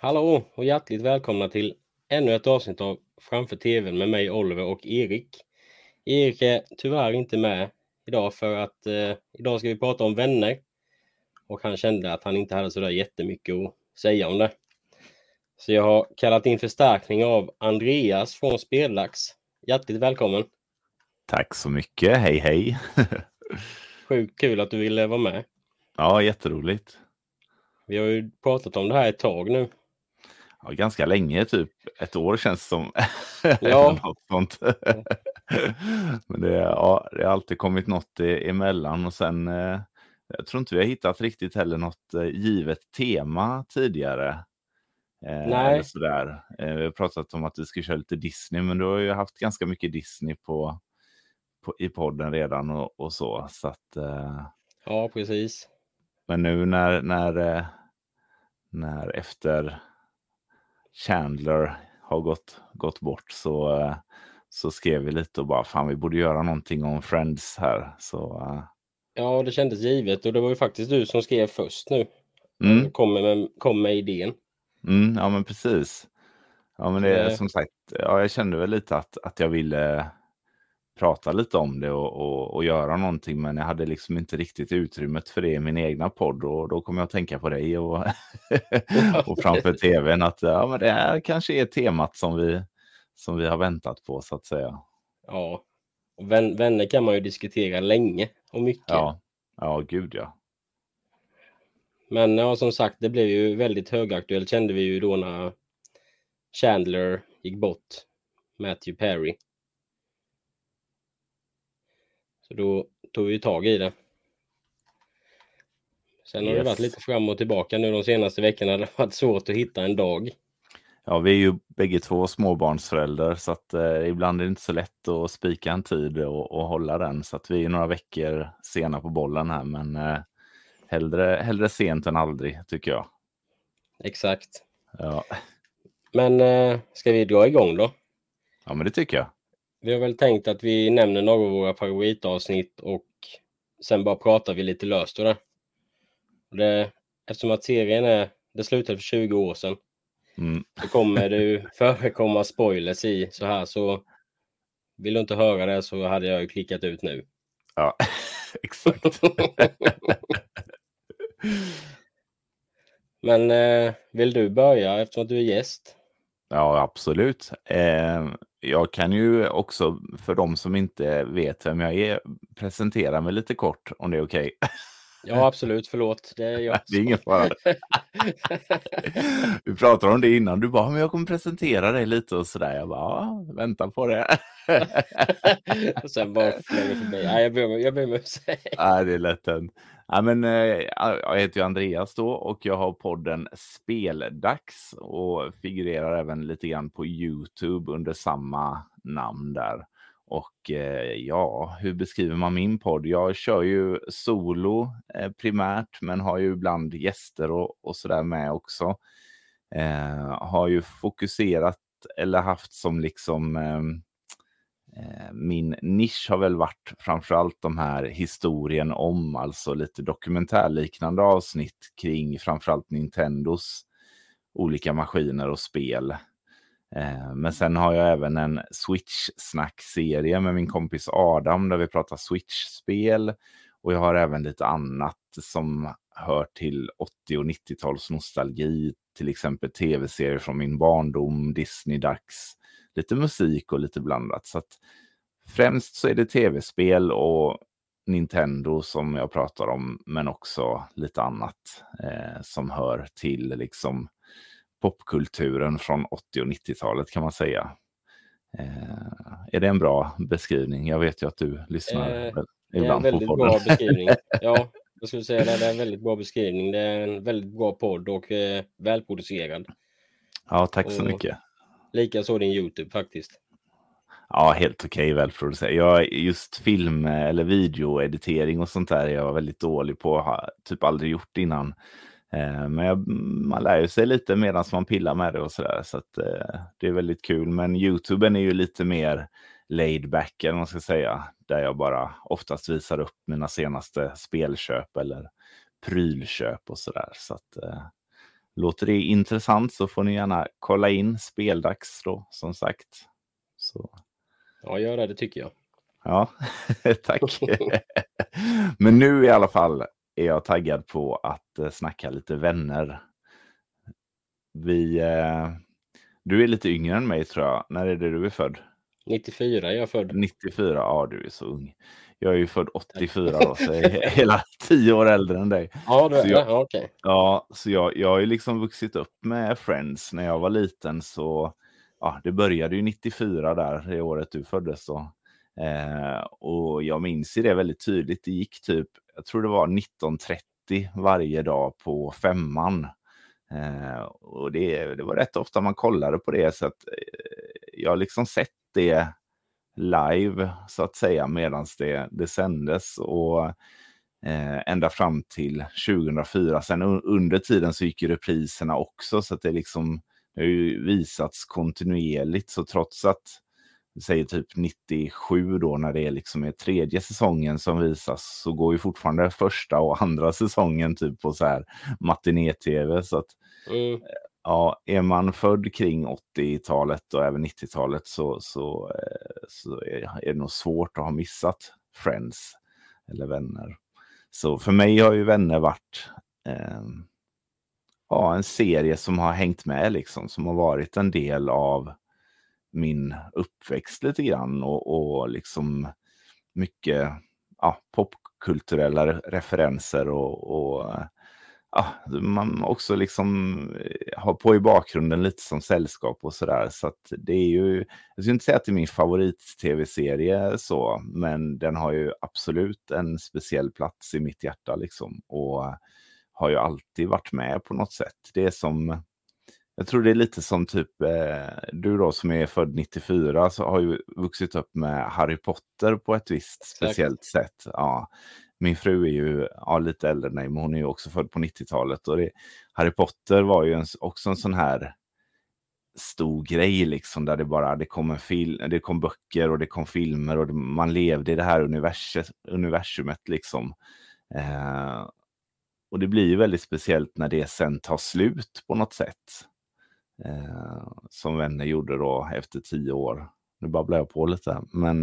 Hallå och hjärtligt välkomna till ännu ett avsnitt av Framför TVn med mig Oliver och Erik. Erik är tyvärr inte med idag för att idag ska vi prata om vänner. Och han kände att han inte hade sådär jättemycket att säga om det. Så jag har kallat in förstärkning av Andreas från Speldags. Hjärtligt välkommen! Tack så mycket, hej hej! Sjukt kul att du ville vara med. Ja, jätteroligt. Vi har ju pratat om det här ett tag nu. Ja, ganska länge, typ ett år känns som. Ja. Eller något sånt. Men det har alltid kommit något emellan och sen jag tror inte vi har hittat riktigt heller något givet tema tidigare. Eller Nej, sådär. Vi har pratat om att vi ska köra lite Disney, men du har ju haft ganska mycket Disney i podden redan och så. Så att, ja precis. men nu när efter Chandler har gått bort så skrev vi lite och bara fan vi borde göra någonting om Friends här. Så Ja, det kändes givet och det var ju faktiskt du som skrev först nu. mm, Kom med idén. ja men precis. Ja men Så det är det, som sagt, ja, jag kände väl lite att jag ville prata lite om det och göra någonting, men jag hade liksom inte riktigt utrymmet för det i min egna podd och då kom jag att tänka på dig och, och framför tvn att ja, men det här kanske är temat som vi har väntat på så att säga. ja, och vänner kan man ju diskutera länge och mycket. Ja, gud ja. Men ja, som sagt, det blev ju väldigt högaktuellt kände vi ju då när Chandler gick bort, Matthew Perry. Så då tog vi tag i det. Sen har det varit Yes. lite fram och tillbaka nu de senaste veckorna. Det har varit svårt att hitta en dag. Ja, vi är ju bägge två småbarnsföräldrar så att ibland är det inte så lätt att spika en tid och hålla den. Så att vi är några veckor sena på bollen här, men hellre sent än aldrig tycker jag. Exakt. Ja, Men ska vi dra igång då? ja men det tycker jag. Vi har väl tänkt att vi nämner några av våra favoritavsnitt och sen bara pratar vi lite löst och det. Eftersom att det slutade för 20 år sedan Mm. så kommer det ju förekomma spoilers i så här, så vill du inte höra det så hade jag ju klickat ut nu. Ja, exakt. Men vill du börja eftersom att du är gäst? Ja, absolut. Jag kan ju också, för de som inte vet vem jag är, presentera mig lite kort, om det är okej. Ja, absolut. Förlåt. Det är jag Det är som... ingen fara. Vi pratade om det innan. Du bara, men jag kommer presentera dig lite och sådär. Jag bara, ja, vänta på det. Och sen bara flänger förbi. Nej, jag ber mig säga. Nej, det är lätt hänt. Ja, men, jag heter ju Andreas då och jag har podden Speldags och figurerar även lite grann på YouTube under samma namn där. Och ja, hur beskriver man min podd? Jag kör ju solo primärt, men har ju ibland gäster och sådär med också. Har ju fokuserat eller haft som liksom min nisch har väl varit framförallt de här historien om, alltså lite dokumentärliknande avsnitt kring framförallt Nintendos olika maskiner och spel. Men sen har jag även en Switch-snackserie med min kompis Adam där vi pratar Switch-spel. Och jag har även lite annat som hör till 80- och 90-tals nostalgi. Till exempel tv-serier från min barndom, Disney-dags, lite musik och lite blandat. Så att främst så är det tv-spel och Nintendo som jag pratar om, men också lite annat som hör till liksom popkulturen från 80- och 90-talet kan man säga. Är det en bra beskrivning? Jag vet ju att du lyssnar Det är en ibland på väldigt podden. bra beskrivning. Ja, jag skulle säga det. Det är en väldigt bra beskrivning. Det är en väldigt bra podd och välproducerad. Ja, tack så Och mycket. likaså din YouTube faktiskt. Ja, helt okej, välproducerat. Jag just film eller videoeditering och sånt där är jag väldigt dålig på. Har typ aldrig gjort innan. Men man lär ju sig lite medan man pillar med det och sådär. Så att det är väldigt kul. Men YouTuben är ju lite mer laid back, eller vad man ska säga. Där jag bara oftast visar upp mina senaste spelköp eller prylköp och sådär. Så att låter det intressant så får ni gärna kolla in Speldags då, som sagt. Så. Ja, gör det tycker jag. Ja, tack. Men nu i alla fall är jag taggad på att snacka lite vänner. Du är lite yngre än mig tror jag. När är det du är född? 94 är jag född. 94, ja du är så ung. Jag är ju född 84 då, så jag är hela 10 år äldre än dig. Ja, du är Så det? Ja, okej. Ja, så jag har ju liksom vuxit upp med Friends när jag var liten, så ja, det började ju 94 där, det året du föddes då. Och jag minns ju det väldigt tydligt. Det gick typ, jag tror det var 19:30 varje dag på 5:an. Och det var rätt ofta man kollade på det, så att jag har liksom sett det live så att säga medan det sändes, och ända fram till 2004. Sen under tiden så gick ju repriserna också, så att det liksom det har ju visats kontinuerligt, så trots att säger typ 97 då, när det är liksom är tredje säsongen som visas, så går ju fortfarande första och andra säsongen typ på så här matiné-tv, så att ja, är man född kring 80-talet och även 90-talet så är det nog svårt att ha missat Friends eller Vänner. Så för mig har ju Vänner varit en serie som har hängt med liksom, som har varit en del av min uppväxt lite grann, och liksom mycket popkulturella referenser och man också liksom har på i bakgrunden lite som sällskap och sådär. Så att det är ju, jag skulle inte säga att det är min favorit-tv-serie så, men den har ju absolut en speciell plats i mitt hjärta liksom, och har ju alltid varit med på något sätt. Det är som, jag tror det är lite som typ du då som är född 94, så har ju vuxit upp med Harry Potter på ett visst speciellt sätt. Ja. Min fru är ju lite äldre än mig, men hon är ju också född på 90-talet. Och Harry Potter var ju också en sån här stor grej liksom, där det kom det kom böcker och det kom filmer och man levde i det här universumet liksom. Och det blir ju väldigt speciellt när det sen tar slut på något sätt. Som Vänner gjorde då efter 10 år. Nu babblar jag på lite, men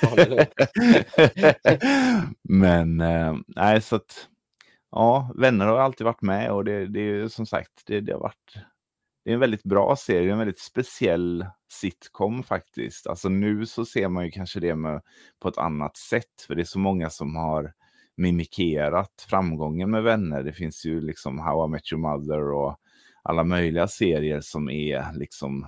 men nej, så att ja, Vänner har alltid varit med, och det är ju som sagt det har varit, det är en väldigt bra serie, en väldigt speciell sitcom faktiskt. Alltså nu så ser man ju kanske det på ett annat sätt, för det är så många som har mimikerat framgången med Vänner. Det finns ju liksom How I Met Your Mother och alla möjliga serier som är liksom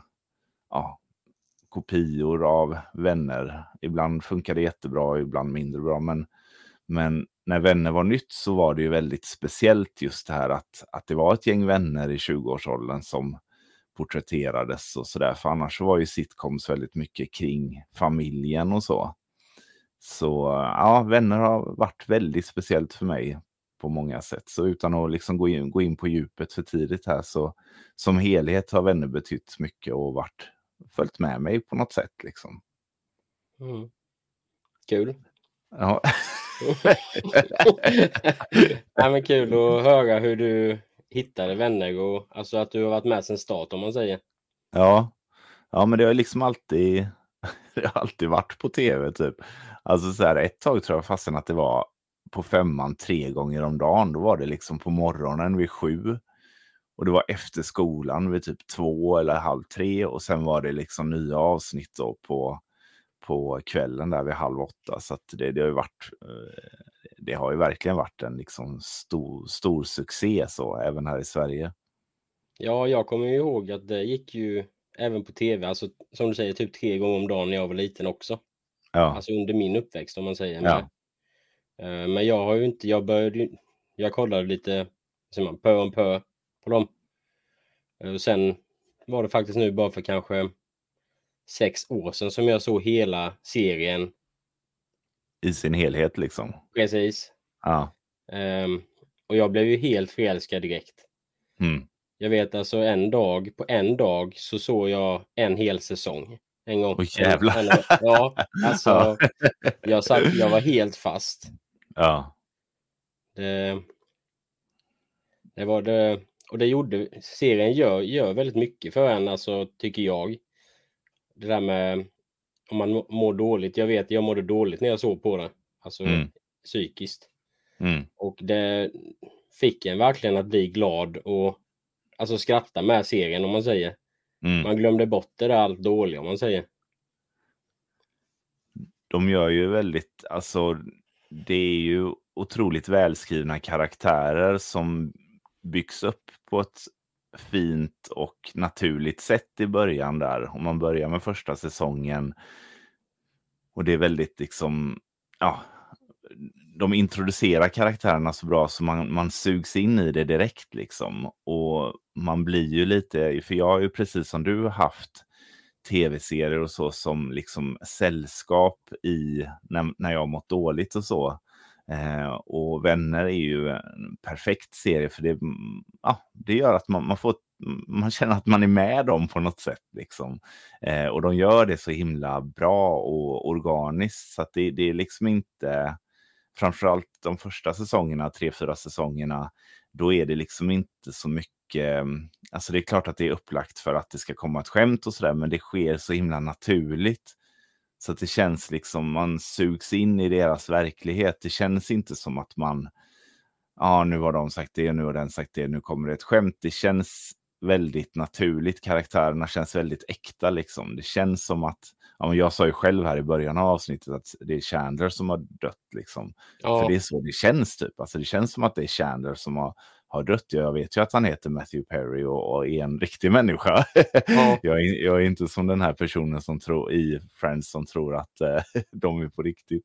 kopior av Vänner. Ibland funkar det jättebra, ibland mindre bra, men när Vänner var nytt så var det ju väldigt speciellt just det här att det var ett gäng vänner i 20-årsåldern som porträtterades och sådär, för annars var ju sitcoms väldigt mycket kring familjen och så. Så ja, Vänner har varit väldigt speciellt för mig på många sätt. Så utan att liksom gå in på djupet för tidigt här, så som helhet har Vänner betytt mycket och följt med mig på något sätt liksom. Kul. Ja. Ja, men kul att höra hur du hittade Vänner, och alltså att du har varit med sedan start, om man säger. Ja, men det har liksom alltid varit på tv typ. Alltså så här, ett tag tror jag fastän att det var på 5:an 3 gånger om dagen. Då var det liksom på morgonen vid 7. Och det var efter skolan vid typ 2 eller 2:30. Och sen var det liksom nya avsnitt då på kvällen där vid 7:30. Så att det har ju verkligen varit en liksom stor succé så, även här i Sverige. Ja, jag kommer ju ihåg att det gick ju även på tv, alltså som du säger, typ 3 gånger om dagen när jag var liten också. Ja. Alltså under min uppväxt, om man säger. Ja. Men jag har ju inte, jag kollade lite pö om pö på dem. Och sen var det faktiskt nu bara för kanske 6 år sedan som jag såg hela serien. I sin helhet liksom. Precis. Ja. Och jag blev ju helt förälskad direkt. Jag vet alltså på en dag så såg jag en hel säsong. En gång. Åh jävlar. Ja, alltså jag var helt fast. Ja. Det var det. Och serien gör väldigt mycket för en, alltså, tycker jag. Det där med om man mår dåligt. Jag vet, jag mådde dåligt när jag såg på det. Alltså Mm. psykiskt. Mm. Och det fick en verkligen att bli glad och alltså skratta med serien, om man säger. Mm. Man glömde bort det där allt dåliga, om man säger. De gör ju väldigt, alltså det är ju otroligt välskrivna karaktärer som byggs upp på ett fint och naturligt sätt i början där. Om man börjar med första säsongen och det är väldigt liksom, ja, de introducerar karaktärerna så bra så man sugs in i det direkt liksom. Och man blir ju lite, för jag har ju precis som du haft tv-serier och så som liksom sällskap i när jag har mått dåligt och så. Och Vänner är ju en perfekt serie för det, det gör att man känner att man är med dem på något sätt liksom. Och de gör det så himla bra och organiskt så att det är liksom inte, framförallt de första säsongerna, 3-4 säsongerna, då är det liksom inte så mycket, alltså det är klart att det är upplagt för att det ska komma ett skämt och sådär, men det sker så himla naturligt. Så att det känns liksom, man sugs in i deras verklighet. Det känns inte som att man, nu har de sagt det, nu har den sagt det, nu kommer det ett skämt. Det känns väldigt naturligt. Karaktärerna känns väldigt äkta liksom. Det känns som att, jag sa ju själv här i början av avsnittet att det är Chandler som har dött liksom. För det är så det känns typ. Alltså det känns som att det är Chandler som har dött. Jag vet ju att han heter Matthew Perry och är en riktig människa. Ja. Jag är inte som den här personen som tror i Friends som tror att de är på riktigt.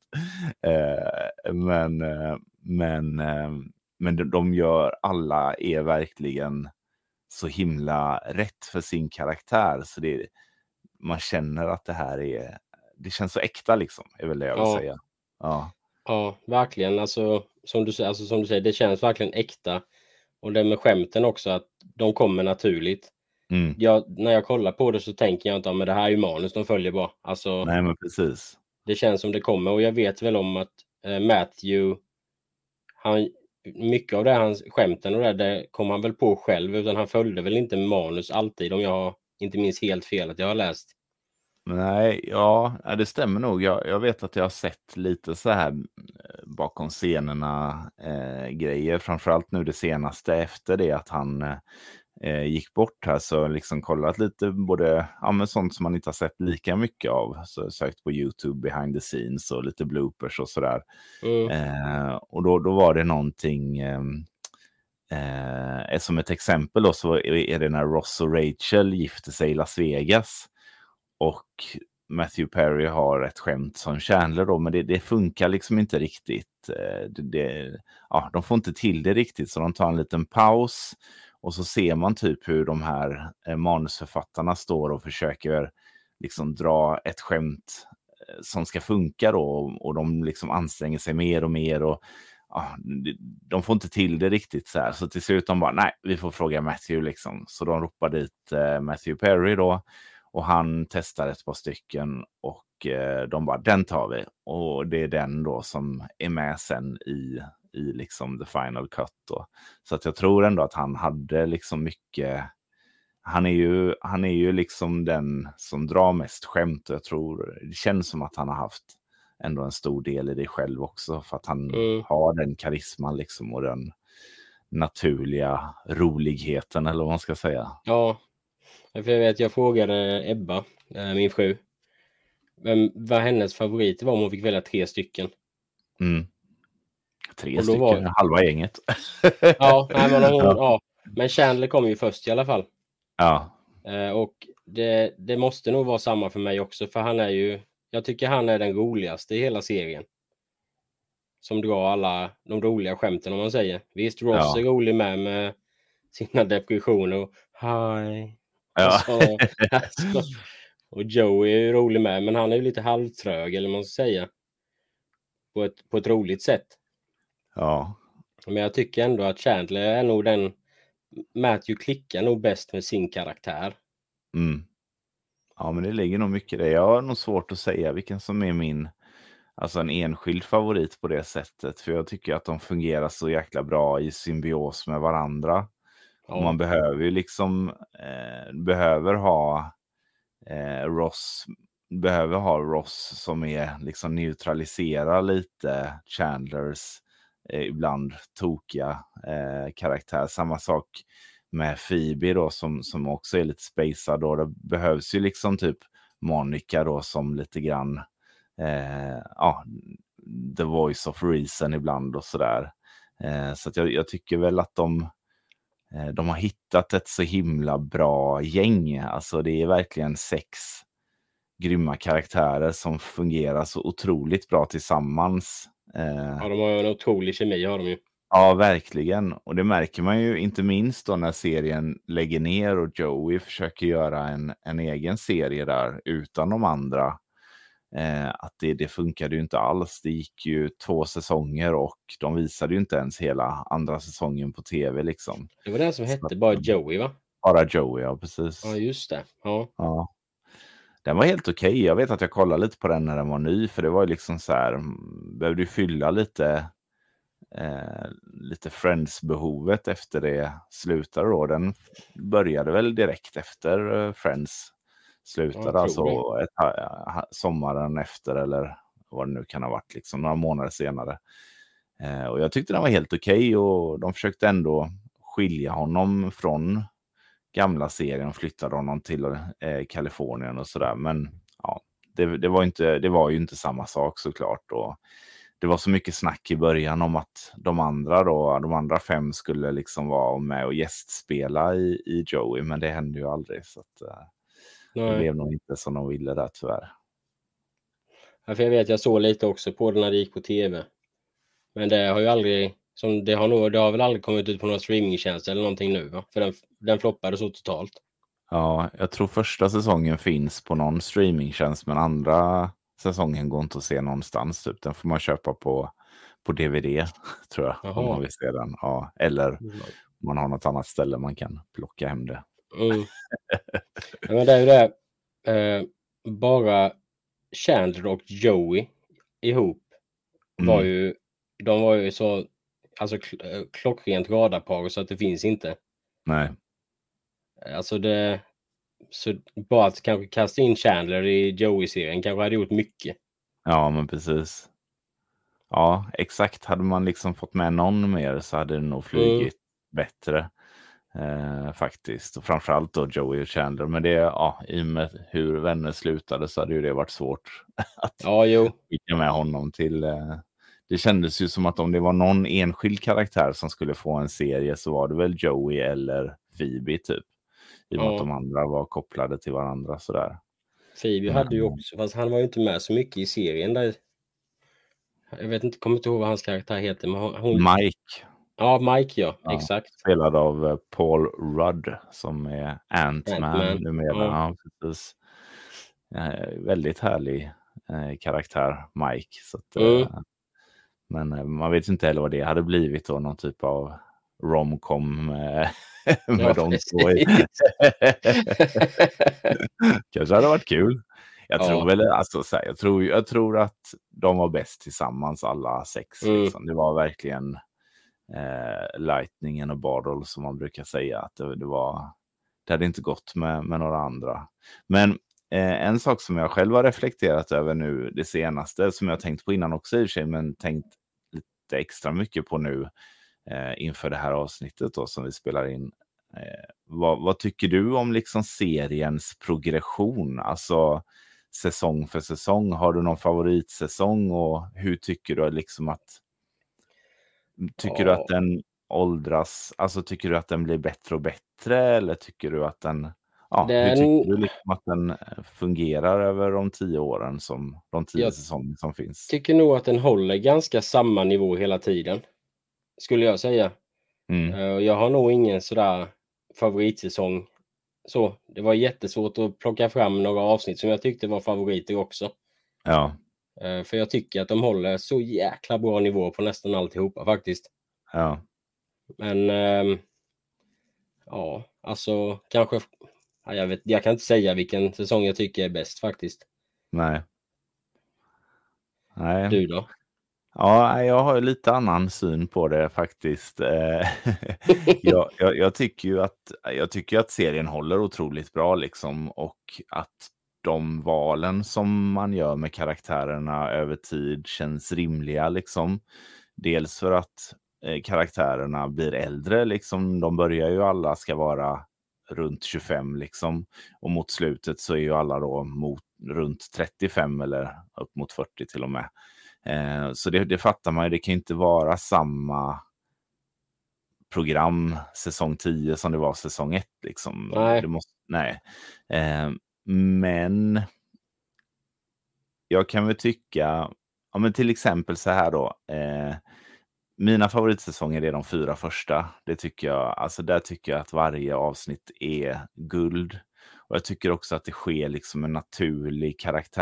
Men de gör, alla är verkligen så himla rätt för sin karaktär. Så man känner att det känns så äkta liksom, är väl det jag vill säga. Ja. Ja, verkligen. Alltså som du säger, det känns verkligen äkta. Och det med skämten också, att de kommer naturligt. Mm. När jag kollar på det så tänker jag inte, men det här är ju manus de följer bara. Alltså, Nej, men precis. det känns som det kommer. Och jag vet väl om att Matthew, mycket av det, hans skämten och det kom han väl på själv, utan han följde väl inte manus alltid, om jag inte minns helt fel att jag har läst. Nej, det stämmer nog. Jag vet att jag har sett lite så här bakom scenerna grejer, framförallt nu det senaste efter det att han gick bort här, så liksom kollat lite både men sånt som man inte har sett lika mycket av, så sökt på YouTube behind the scenes och lite bloopers och sådär. Och då var det någonting som ett exempel då, så är det när Ross och Rachel gifter sig i Las Vegas och Matthew Perry har ett skämt som Chandler då, men det funkar liksom inte riktigt. De får inte till det riktigt, så de tar en liten paus och så ser man typ hur de här manusförfattarna står och försöker liksom dra ett skämt som ska funka då, och de liksom anstränger sig mer och mer och de får inte till det riktigt så här. Så till slut de bara, nej, vi får fråga Matthew liksom. Så de ropar dit Matthew Perry då. Och han testar ett par stycken och de bara, den tar vi. Och det är den då som är med sen i liksom the final cut då. Så att jag tror ändå att han hade liksom mycket, han är ju liksom den som drar mest skämt. Och jag tror, det känns som att han har haft ändå en stor del i det själv också. För att han har den karisman liksom och den naturliga roligheten, eller vad man ska säga. Ja, för jag frågade Ebba, min fru, vad hennes favorit var om hon fick välja 3 stycken. 3 stycken, halva gänget. Ja, nej, men Chandler kom ju först i alla fall. Ja. Och det måste nog vara samma för mig också, för jag tycker han är den roligaste i hela serien. Som drar alla de roliga skämten, om man säger. Visst, Ross är rolig med sina depressioner och hi. Ja. Och Joey är ju rolig med, men han är ju lite halvtrög, eller man ska säga. På ett roligt sätt. Ja. Men jag tycker ändå att Chandler är nog Matthew klickar nog bäst med sin karaktär. Ja, men det ligger nog mycket i det. Jag har nog svårt att säga vilken som är en enskild favorit på det sättet. För jag tycker att de fungerar så jäkla bra i symbios med varandra. Ja. Man behöver ju liksom behöver ha Ross som är liksom neutraliserar lite Chandlers ibland tokiga karaktär. Samma sak med Phoebe då som också är lite spacad då. Det behövs ju liksom typ Monica då som lite grann the voice of reason ibland och sådär. Så att jag tycker väl att de har hittat ett så himla bra gäng. Alltså det är verkligen 6 grymma karaktärer som fungerar så otroligt bra tillsammans. Ja, de har ju en otrolig kemi, har de ju. Ja, verkligen. Och det märker man ju inte minst då när serien lägger ner och Joey försöker göra en egen serie där utan de andra. Att det funkade ju inte alls. Det gick ju 2 säsonger och de visade ju inte ens hela andra säsongen på tv liksom. Det var den som Så hette att, bara Joey, va? bara Joey, ja precis. Ja, just det. Ja. Ja. Den var helt okej. Jag vet att jag kollade lite på den när den var ny, för det var ju liksom så här, behövde ju fylla lite Friends-behovet efter det slutade då. Den började väl direkt efter Friends slutade, Jag alltså tror det. sommaren efter eller vad det nu kan ha varit, liksom några månader senare. Och jag tyckte den var helt okej och de försökte ändå skilja honom från gamla serien och flyttade honom till Kalifornien och sådär. Men ja, det var ju inte samma sak såklart. Och det var så mycket snack i början om att de andra 5 skulle liksom vara med och gästspela i Joey, men det hände ju aldrig. Så att, det Nej. blev nog inte som de ville där tyvärr. Ja, för jag vet, jag såg lite också på det när det gick på tv. Men det har ju aldrig, det har väl aldrig kommit ut på några streamingtjänster eller någonting nu, va? För den floppade så totalt. Ja, jag tror första säsongen finns på någon streamingtjänst, men andra säsongen går inte att se någonstans. Typ. Den får man köpa på DVD, tror jag, Jaha. om man vill se den. Ja, eller Mm. om man har något annat ställe man kan plocka hem det. Mm. Ja, men det är ju det. Bara Chandler och Joey ihop var ju, de var ju så, alltså klockrent radarpar så att det finns inte. Nej. Alltså så bara att kanske kasta in Chandler i Joey-serien kanske hade gjort mycket. Ja, men precis. Ja, exakt. Hade man liksom fått med någon mer så hade det nog flugit bättre. Faktiskt. Och framförallt då Joey och Chandler. Men i och med hur vänner slutade så hade ju det varit svårt att Ja, jo. skicka med honom till... Det kändes ju som att om det var någon enskild karaktär som skulle få en serie så var det väl Joey eller Phoebe typ. I och med att de andra var kopplade till varandra sådär. Phoebe hade ju också, fast han var ju inte med så mycket i serien där. Jag vet inte, kommer inte ihåg vad hans karaktär heter. Men Mike. Ja, Mike, ja. Exakt. Spelad av Paul Rudd som är Ant-Man numera. Ja, precis. Väldigt härlig karaktär, Mike. Så att, men man vet inte heller vad det hade blivit då, någon typ av romcom med de två. Kanske hade varit kul. Jag tror väl, alltså, så här, jag tror att de var bäst tillsammans alla 6. Liksom. Det var verkligen Lightningen och Bardol som man brukar säga att det hade inte gått med några andra. Men en sak som jag själv har reflekterat över nu det senaste, som jag tänkt på innan också i och för sig, men tänkt lite extra mycket på nu inför det här avsnittet då, som vi spelar in. Vad tycker du om liksom seriens progression? Alltså säsong för säsong. Har du någon favoritsäsong och hur tycker du liksom att du att den åldras, alltså tycker du att den blir bättre och bättre eller tycker du att hur tycker du liksom att den fungerar över de 10 åren som de 10 säsonger som finns? Tycker nog att den håller ganska samma nivå hela tiden, skulle jag säga. Jag har nog ingen sådär favoritsäsong. Så det var jättesvårt att plocka fram några avsnitt som jag tyckte var favoriter också. Ja. För jag tycker att de håller så jäkla bra nivå på nästan alltihopa faktiskt. Ja. Men alltså kanske, jag kan inte säga vilken säsong jag tycker är bäst faktiskt. Nej. Du då? Ja, jag har ju lite annan syn på det faktiskt. Jag tycker ju att serien håller otroligt bra liksom, och att de valen som man gör med karaktärerna över tid känns rimliga liksom. Dels för att karaktärerna blir äldre liksom. De börjar ju alla ska vara runt 25 liksom, och mot slutet så är ju alla då runt 35 eller upp mot 40 till och med. Så det fattar man ju, det kan ju inte vara samma program säsong 10 som det var säsong 1 liksom. Nej. Det måste, nej. Men jag kan väl tycka, ja men till exempel så här då, mina favoritsäsonger är de 4 första. Det tycker jag, alltså där tycker jag att varje avsnitt är guld. Och jag tycker också att det sker liksom en naturlig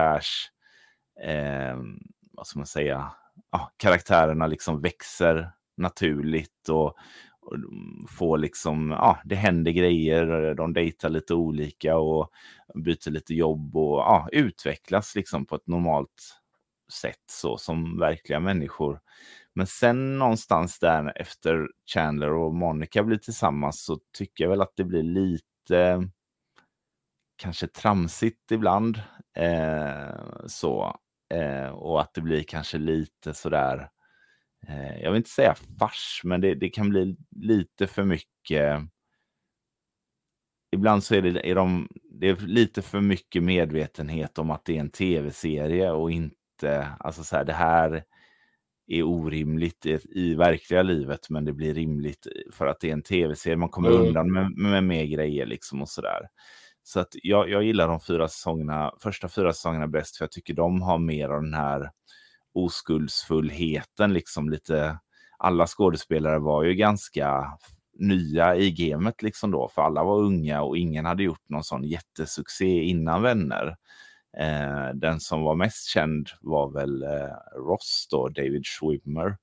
eh, vad ska man säga, ja, karaktärerna liksom växer naturligt och får liksom, ja, det händer grejer, de dejtar lite olika och byter lite jobb och ja, utvecklas liksom på ett normalt sätt så som verkliga människor. Men sen någonstans där efter Chandler och Monica blir tillsammans så tycker jag väl att det blir lite kanske tramsigt ibland. Så. Och att det blir kanske lite sådär, jag vill inte säga fars, men det kan bli lite för mycket. Ibland så det är lite för mycket medvetenhet om att det är en tv-serie och inte, alltså så här, det här är orimligt i verkliga livet, men det blir rimligt för att det är en tv-serie. Man kommer undan med mer grejer liksom och sådär. Så att jag gillar de första 4 säsongerna bäst, för jag tycker de har mer av den här oskuldsfullheten liksom, lite. Alla skådespelare var ju ganska nya i gamet liksom då, för alla var unga och ingen hade gjort någon sån jättesuccé innan Vänner. Den som var mest känd var väl Ross då, David Schwimmer.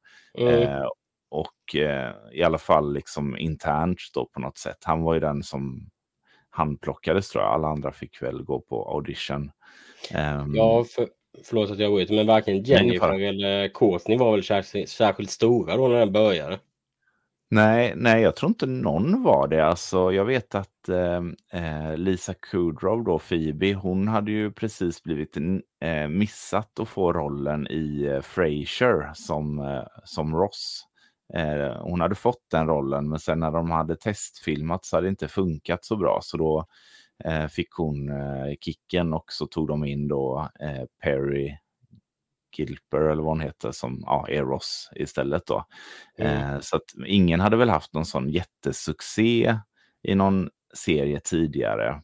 Och i alla fall liksom internt då på något sätt. Han var ju den som handplockades, tror jag. Alla andra fick väl gå på audition. Ja, förlåt att jag går ut, men varken Nej, ingen Jennifer fara. eller Courtney var väl särskilt stora då när den började. Nej, jag tror inte någon var det. Alltså, jag vet att Lisa Kudrow då, Phoebe, hon hade ju precis blivit missat att få rollen i Frasier som Ross. Hon hade fått den rollen, men sen när de hade testfilmat så hade det inte funkat så bra. Så då fick hon kicken, och så tog de in då Perry Gilper eller vad hon heter, som är Ross istället då. Så att ingen hade väl haft någon sån jättesuccé i någon serie tidigare.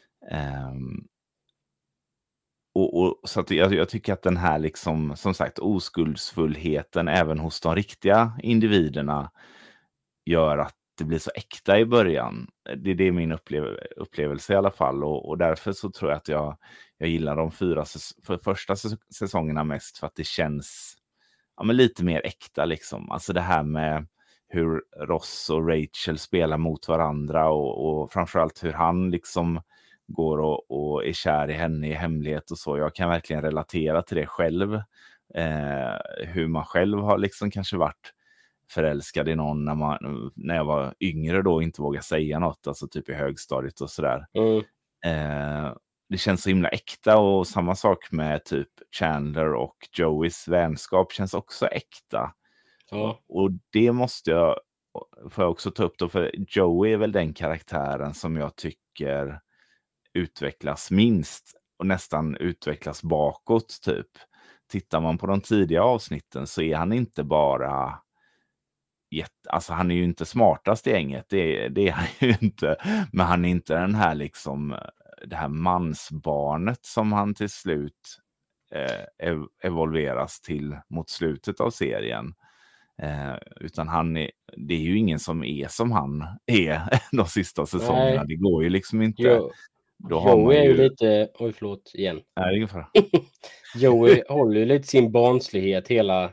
Så att jag tycker att den här liksom, som sagt, oskuldsfullheten även hos de riktiga individerna gör att det blir så äkta i början. Det är min upplevelse i alla fall, och därför så tror jag att jag gillar de 4 första säsongerna mest, för att det känns men lite mer äkta liksom. Alltså det här med hur Ross och Rachel spelar mot varandra, och framförallt hur han liksom går och är kär i henne i hemlighet och så. Jag kan verkligen relatera till det själv. Hur man själv har liksom kanske varit förälskad i någon när jag var yngre då, inte vågade säga något, alltså typ i högstadiet och sådär. Det känns så himla äkta, och samma sak med typ Chandler och Joeys vänskap känns också äkta. Ja. Och det får jag också ta upp då, för Joey är väl den karaktären som jag tycker utvecklas minst och nästan utvecklas bakåt typ. Tittar man på de tidiga avsnitten så är han inte bara alltså han är ju inte smartast i gänget, det är han ju inte, men han är inte den här liksom, det här mansbarnet som han till slut evolveras till mot slutet av serien. Utan det är ju ingen som är som han är de sista säsongerna. Nej. Det går ju liksom inte. Då har Joey man är ju... ju lite... Oj, förlåt igen. Nej, ungefär. Joey håller ju lite sin barnslighet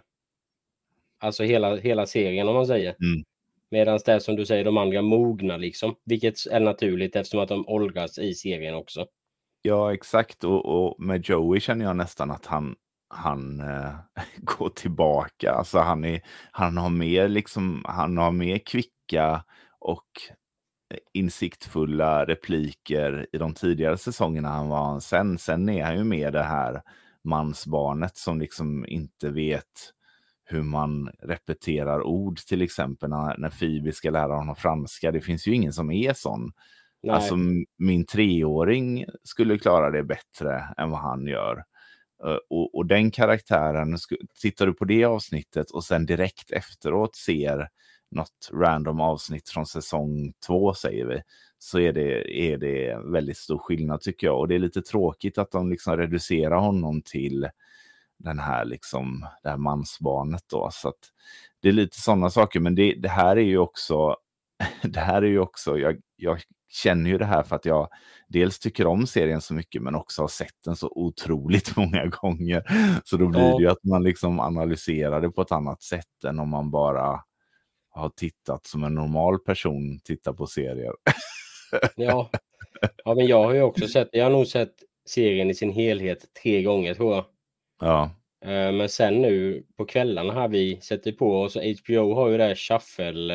hela serien, om man säger. Medan det som du säger, de andra mognar liksom. Vilket är naturligt eftersom att de åldras i serien också. Ja, exakt. Och med Joey känner jag nästan att han han går tillbaka. Alltså han har mer kvicka och insiktfulla repliker i de tidigare säsongerna han var sen är han ju mer det här mansbarnet som liksom inte vet hur man repeterar ord, till exempel när Phoebe ska lära honom franska. Det finns ju ingen som är sån. Alltså Nej. min 3-åring skulle klara det bättre än vad han gör. Och den karaktären, tittar du på det avsnittet och sen direkt efteråt ser något random avsnitt från säsong 2 säger vi, så är det väldigt stor skillnad tycker jag. Och det är lite tråkigt att de liksom reducerar honom till den här liksom, det här mansbarnet då. Så att det är lite sådana saker, men det här är ju också det här är ju också, jag känner ju det här för att jag dels tycker om serien så mycket men också har sett den så otroligt många gånger. Så då blir det ju att man liksom analyserar det på ett annat sätt än om man bara har tittat som en normal person tittar på serier. Ja. Ja, men jag har nog sett serien i sin helhet 3 gånger tror jag. Ja. Men sen nu på kvällarna här vi sätter på, och så HBO har ju det här shuffle.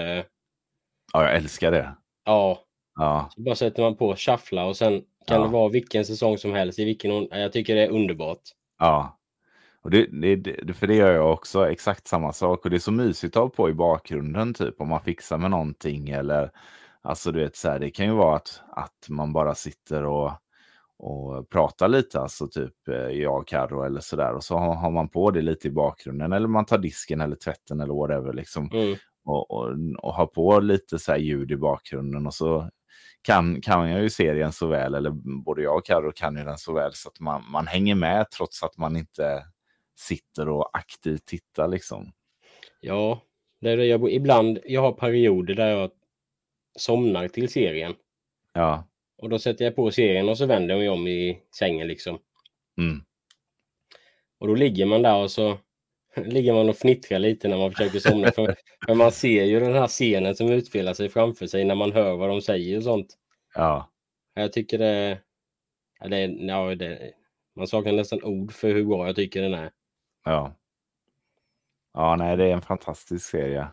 Ja, jag älskar det. Ja, Ja, så bara sätter man på shuffla och sen kan det ja, vara vilken säsong som helst jag tycker det är underbart. ja. Och för det gör jag också exakt samma sak. Och det är så mysigt att ha på i bakgrunden typ om man fixar med någonting eller alltså du vet så här, det kan ju vara att man bara sitter och pratar lite, alltså typ jag och Carro eller sådär, och så har man på det lite i bakgrunden eller man tar disken eller tvätten eller whatever liksom Mm. och har på lite så här ljud i bakgrunden och så kan jag ju serien så väl, eller både jag och Carro kan ju den så väl så att man hänger med trots att man inte sitter och aktivt tittar liksom. Ja, det är det jag har perioder där jag somnar till serien. Ja. Och då sätter jag på serien och så vänder jag mig om i sängen liksom. Mm. Och då ligger man där och så ligger man och fnittrar lite när man försöker somna. För man ser ju den här scenen som utspelar sig framför sig när man hör vad de säger och sånt. Ja. Jag tycker man saknar nästan ord för hur bra jag tycker den är. Ja. Ja, nej, det är en fantastisk serie.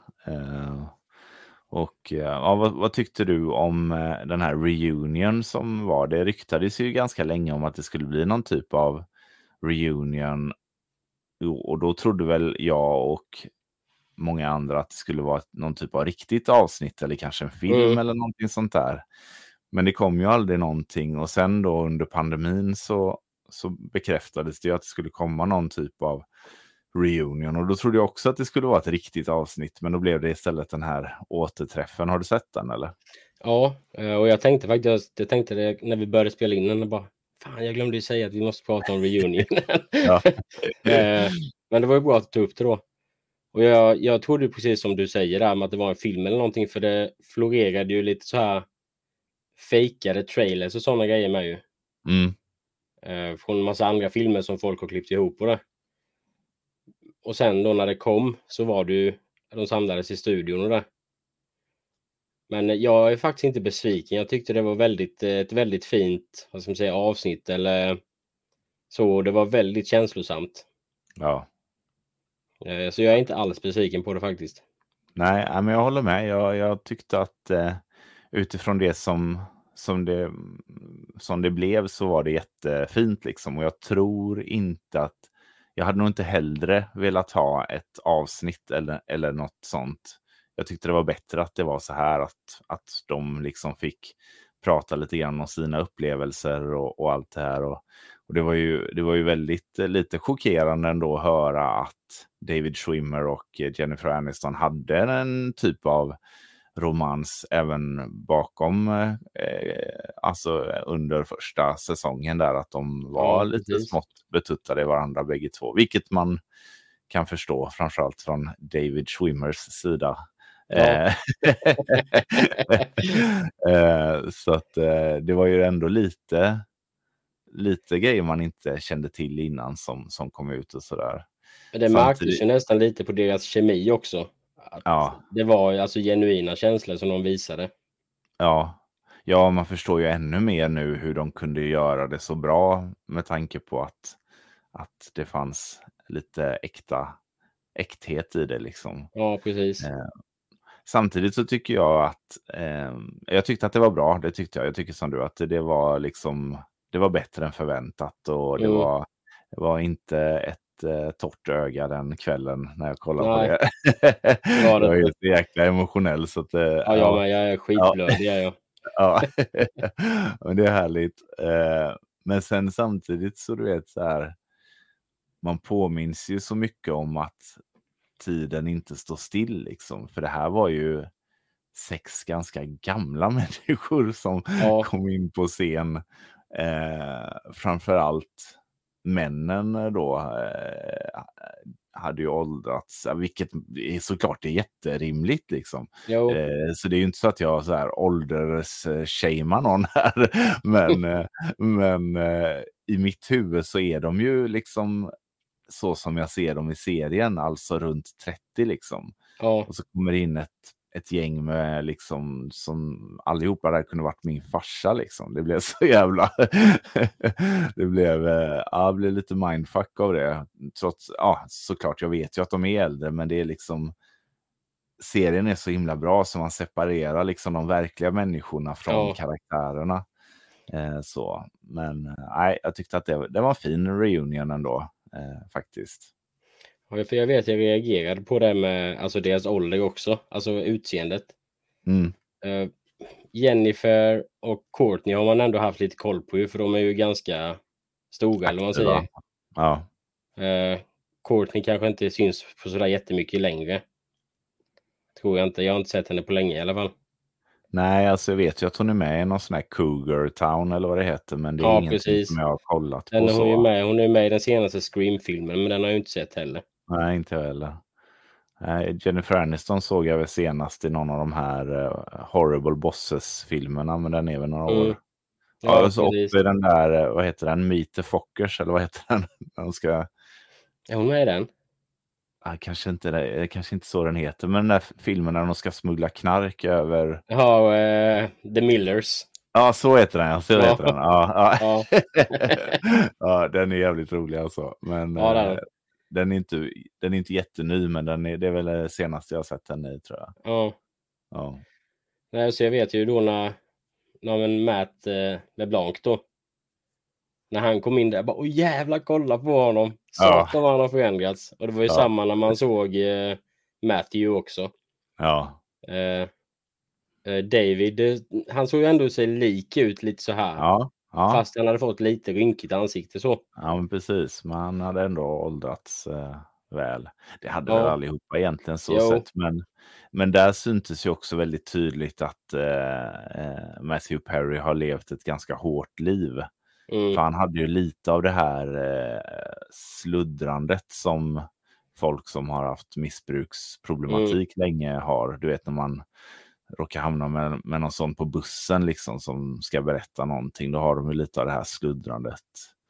Ja, vad tyckte du om den här reunion som var? Det ryktades ju ganska länge om att det skulle bli någon typ av reunion. Och då trodde väl jag och många andra att det skulle vara någon typ av riktigt avsnitt eller kanske en film eller någonting sånt där. Men det kom ju aldrig någonting och sen då under pandemin så bekräftades det ju att det skulle komma någon typ av reunion och då trodde jag också att det skulle vara ett riktigt avsnitt, men då blev det istället den här återträffen. Har du sett den eller? Ja, och jag tänkte det när vi började spela in den och bara fan, jag glömde ju säga att vi måste prata om reunion. Ja. Men det var ju bra att du tog upp det då. Och jag trodde precis som du säger där med att det var en film eller någonting, för det florerade ju lite så här fejkade trailers och sådana grejer med ju. Från en massa andra filmer som folk har klippt ihop på det. Och sen då när det kom så var det ju, de samlades i studion och det. Men jag är faktiskt inte besviken. Jag tyckte det var ett väldigt fint, vad ska man säga, avsnitt eller så. Det var väldigt känslosamt. Ja. Så jag är inte alls besviken på det faktiskt. Nej, men jag håller med. Jag tyckte att utifrån det som det blev så var det jättefint liksom. Och jag tror inte att jag hade nog inte hellre velat ha ett avsnitt eller något sånt. Jag tyckte det var bättre att det var så här att de liksom fick prata lite grann om sina upplevelser och allt det här. Och det var ju väldigt lite chockerande ändå att höra att David Schwimmer och Jennifer Aniston hade en typ av romans även bakom, alltså under första säsongen där, att de var Ja, lite precis. smått betuttade i varandra bägge två, vilket man kan förstå framförallt från David Schwimmers sida. Ja. Så att det var ju ändå lite grejer man inte kände till innan som kom ut och sådär. Men det märktes Samtidigt, ju nästan lite på deras kemi också. Att ja, det var alltså genuina känslor som de visade. ja, man förstår ju ännu mer nu hur de kunde göra det så bra med tanke på att att det fanns lite äkthet i det liksom. Ja, precis. Samtidigt så tycker jag att jag tyckte att det var bra. Det tyckte jag. Jag tycker som du att det var liksom det var bättre än förväntat och Mm. det var inte ett torrt öga den kvällen när jag kollade på Nej, det. det var det Jag är ju inte. så jäkla emotionell så att Ja, jag är ja, skitblödig, är jag. ja. Men det är härligt. Men sen samtidigt så du vet så här, man påminns ju så mycket om att tiden inte står still liksom. För det här var ju 6 ganska gamla människor som Ja, kom in på scen. Framför allt männen då hade ju åldrats, vilket är såklart är jätterimligt liksom. jo, Så det är ju inte så att jag så här åldersshamear någon här, men i mitt huvud så är de ju liksom så som jag ser dem i serien, alltså runt 30 liksom. ja, Och så kommer det in ett gäng med liksom som allihopa där kunde varit min farsa liksom. Det blev så jävla det blev det blev lite mindfuck av det. Trots såklart jag vet ju att de är äldre, men det är liksom serien är så himla bra så man separerar liksom de verkliga människorna från ja. karaktärerna. Så men nej, jag tyckte att det var en fin reunion ändå faktiskt. Ja, för jag vet jag reagerade på det med alltså deras ålder också, alltså utseendet. Mm. Eh, Jennifer och Courtney har man ändå haft lite koll på ju, för de är ju ganska stora eller vad man Aktiva. säger. Ja. Courtney kanske inte syns på sådär jättemycket längre. Tror jag inte. Jag har inte sett henne på länge i alla fall. Nej, alltså jag vet ju att hon är med i någon sån här Cougar Town eller vad det heter, men det är Ja, ingenting precis. som jag har kollat Den på är hon ju så. med. Hon är med i den senaste Scream-filmen, men den har jag inte sett heller. Nej, inte jag heller. Nej, Jennifer Aniston såg jag väl senast i någon av de här Horrible Bosses-filmerna, men den är väl några Mm. år. Ja, Ja, och så precis. också i den där, vad heter den, Meet the Fockers, eller vad heter den? De ska, Är hon med i den? kanske inte så den heter, men den där filmen när de ska smuggla knark över. Jaha, The Millers. Ja, så heter den. Ja, så Ja, heter den. Ja, ja. ja. Ja, den är jävligt rolig alltså. Men Ja, det är den. den är inte jätteny, men det är väl det senaste jag har sett den i, tror jag. Ja. Ja. Nej, så jag vet ju då när men Matt LeBlanc då. När han kom in där, bara, åh jävlar, kolla på honom. Ja, Satan vad han har förändrats. Och det var ju ja, samma när man såg Matthew också. ja, Eh, David, han såg ju ändå sig lik ut lite så här. ja, ja, Fast han hade fått lite rynkigt ansikte så. ja, men precis. Men han hade ändå åldrats väl. Det hade väl Ja, allihopa egentligen så jo. sett, men där syntes ju också väldigt tydligt att Matthew Perry har levt ett ganska hårt liv. För Mm, han hade ju lite av det här sluddrandet som folk som har haft mm, missbruksproblematik länge har. Du vet när man råkar hamna med någon sån på bussen liksom som ska berätta någonting. Då har de ju lite av det här sluddrandet.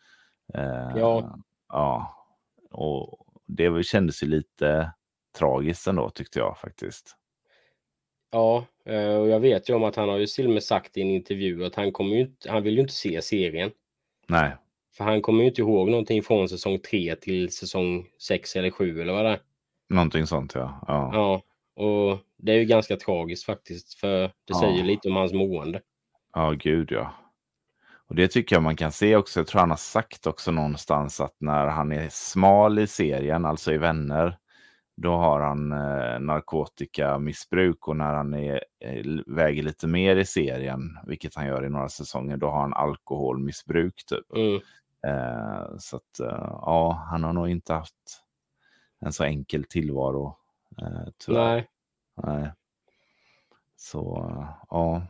ja, Ja, och det kändes ju lite tragiskt ändå tyckte jag faktiskt. ja. Och jag vet ju om att han har ju till och med sagt i en intervju att han vill ju inte se serien. Nej, För han kommer ju inte ihåg någonting från säsong 3 till säsong 6 eller 7 eller vad det är. någonting sånt ja. Ja, Ja, och det är ju ganska tragiskt faktiskt, för det säger ja, lite om hans mående. ja, gud ja. Och det tycker jag man kan se också. Jag tror han har sagt också någonstans att när han är smal i serien, alltså i Vänner, då har han narkotikamissbruk och när han väger lite mer i serien, vilket han gör i några säsonger, då har han alkoholmissbruk typ. Mm, Så att ja, han har nog inte haft en så enkel tillvaro tyvärr. nej, Nej. Så ja.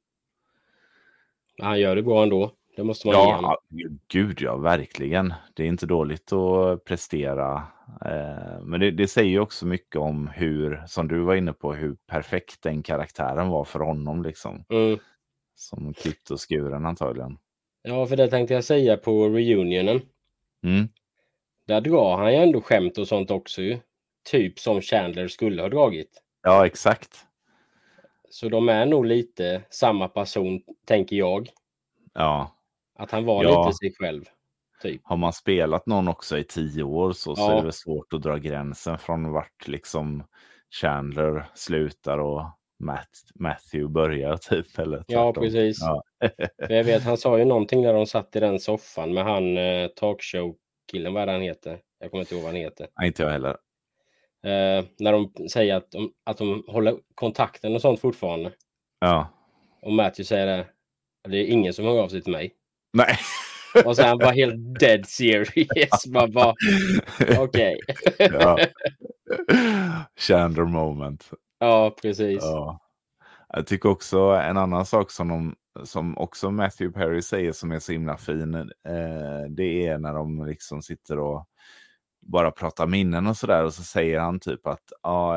han gör det bra ändå. Det måste man ge honom. Ja, gud ja, verkligen. Det är inte dåligt att prestera. Men det säger ju också mycket om hur, som du var inne på, hur perfekt den karaktären var för honom liksom. Mm. Som klippt och skuren antagligen. Ja, för det tänkte jag säga på reunionen. Mm. Där drar han ju ändå skämt och sånt också ju. Typ som Chandler skulle ha dragit. Ja, exakt. Så de är nog lite samma person, tänker jag. Ja, Att han var lite ja, sig själv. typ. Har man spelat någon också i 10 år så är det Ja, väl svårt att dra gränsen från vart liksom Chandler slutar och Matthew börjar typ, eller ja tvärtom. precis. Ja. För jag vet, han sa ju någonting när de satt i den soffan med han talkshow-killen, vad är det han heter? Jag kommer inte ihåg vad han heter. Nej, inte jag heller. När de säger att de håller kontakten och sånt fortfarande. Ja. Och Matthew säger det är ingen som hör av sig till mig. Nej. Och sen han var helt dead serious. Man bara, okej. Ja. Chandler moment. Ja, precis. Ja. Jag tycker också en annan sak som också Matthew Perry säger som är så himla fin, det är när de liksom sitter och bara pratar minnen och sådär, och så säger han typ att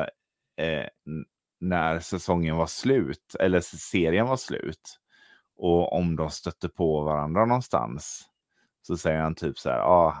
när säsongen var slut, eller serien var slut, och om de stötte på varandra någonstans, så säger han typ så här,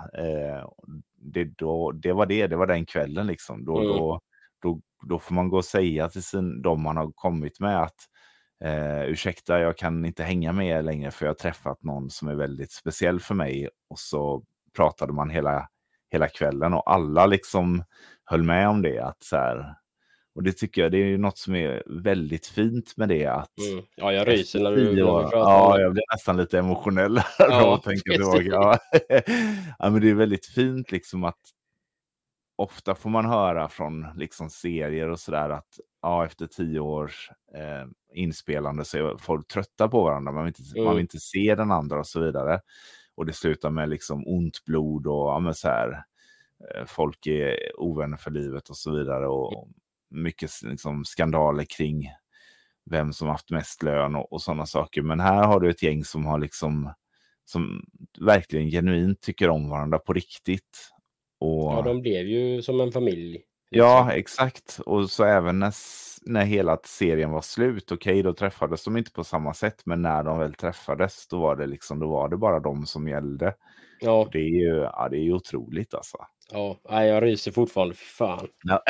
det var den kvällen liksom. Mm. Då får man gå och säga till de man har kommit med att ursäkta, jag kan inte hänga med er längre för jag har träffat någon som är väldigt speciell för mig. Och så pratade man hela kvällen och alla liksom höll med om det. Att så här, och det tycker jag, det är ju något som är väldigt fint med det, att Mm. Ja, jag efter ryser när 10 vi år, pratar om ja, det. jag blir nästan lite emotionell här då Ja, och tänker precis. tillbaka. Ja. Ja, men det är väldigt fint liksom att ofta får man höra från liksom serier och sådär att efter 10 års inspelande så är folk trötta på varandra. Man vill inte se den andra och så vidare. Och det slutar med liksom ont blod och men så här, folk är ovänner för livet och så vidare. Och mycket liksom skandaler kring vem som haft mest lön och sådana saker. Men här har du ett gäng som har liksom, som verkligen genuint tycker om varandra på riktigt. Och Ja, de blev ju som en familj. ja, Liksom. exakt. Och så även när hela serien var slut, då träffades de inte på samma sätt, men när de väl träffades, då var det bara de som gällde. Ja, Och det är ju otroligt alltså. ja. Nej, jag ryser fortfarande, för fan. Ja.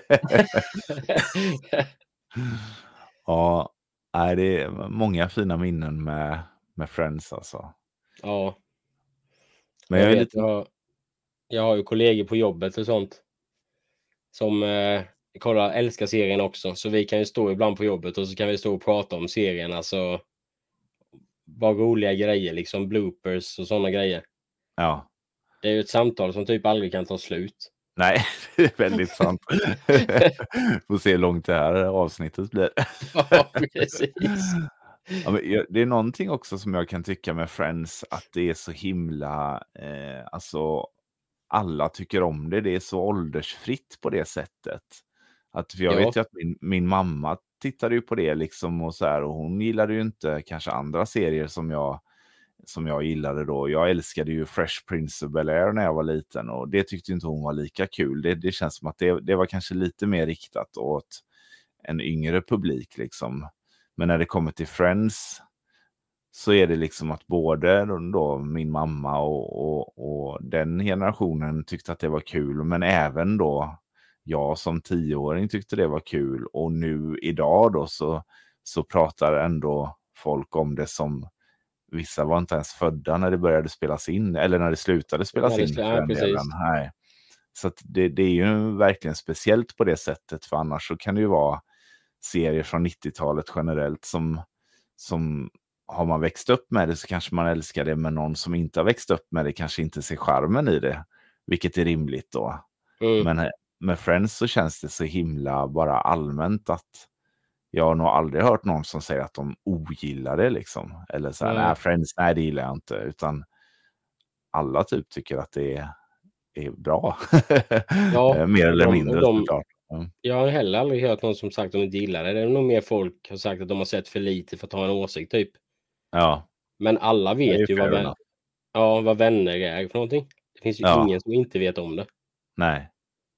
Ja, nej, det är många fina minnen med Friends alltså. Ja, Men jag jag är vet, lite, jag har ju kollegor på jobbet och sånt som älskar serien också. Så vi kan ju stå ibland på jobbet och så kan vi stå och prata om serien. Alltså, bara roliga grejer, liksom bloopers och sådana grejer. ja. Det är ju ett samtal som typ aldrig kan ta slut. Nej, det är väldigt sant. Får se hur långt det här avsnittet blir. Ja, precis. Ja, men det är någonting också som jag kan tycka med Friends, att det är så himla, alltså alla tycker om det. Det är så åldersfritt på det sättet. För jag Ja, vet ju att min mamma tittade ju på det liksom och så här, och hon gillade ju inte kanske andra serier som jag gillade då. Jag älskade ju Fresh Prince of Bel-Air när jag var liten, och det tyckte inte hon var lika kul. Det känns som att det var kanske lite mer riktat åt en yngre publik liksom. Men när det kommer till Friends så är det liksom att både då min mamma och den generationen tyckte att det var kul, men även då jag som 10-åring tyckte det var kul, och nu idag då så pratar ändå folk om det som vissa var inte ens födda när det började spelas in, eller när det slutade spelas in för ja, den delen. precis. Nej. Så att det är ju verkligen speciellt på det sättet, för annars så kan det ju vara serier från 90-talet generellt som har man växt upp med det så kanske man älskar det, men någon som inte har växt upp med det kanske inte ser charmen i det, vilket är rimligt då. Mm. Men med Friends så känns det så himla bara allmänt att jag har nog aldrig hört någon som säger att de ogillar det liksom. Eller så här, nej, Friends, nej det gillar jag inte. Utan alla typ tycker att det är bra. Ja, Mer och eller mindre såklart. jag har heller aldrig hört någon som sagt att de inte gillar det. Det är nog mer folk har sagt att de har sett för lite för att ha en åsikt typ. Ja, Men alla det är vet ju fair enough. vad vänner är för någonting. Det finns ju Ja, ingen som inte vet om det. nej.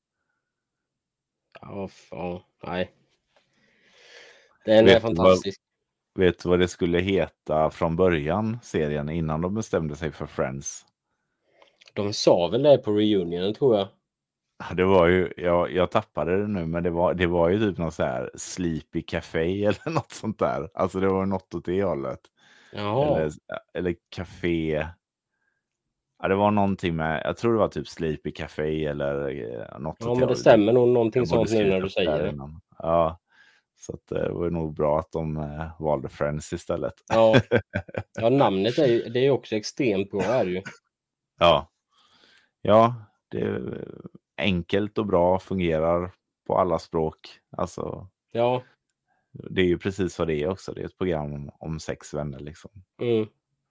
Ja, nej. Den är Vet du vad, fantastisk. vet du vad det skulle heta från början, serien, innan de bestämde sig för Friends? De sa väl det på reunionen, tror jag. Ja, det var ju, jag tappade det nu, men det var ju typ något så här Sleepy Café eller något sånt där. Alltså det var något åt det hållet. Jaha. Eller café. Ja, det var någonting med, jag tror det var typ Sleepy Café eller något Ja, åt men det stämmer nog någonting jag borde sånt nu skrivit när du upp det säger här det. innan. Ja, så att det var nog bra att de valde Friends istället. Ja. Ja, namnet det är ju också extremt bra är det ju. Ja. Ja, det är enkelt och bra, fungerar på alla språk. Alltså, Ja. det är ju precis vad det är också. Det är ett program om 6 vänner liksom. Mm.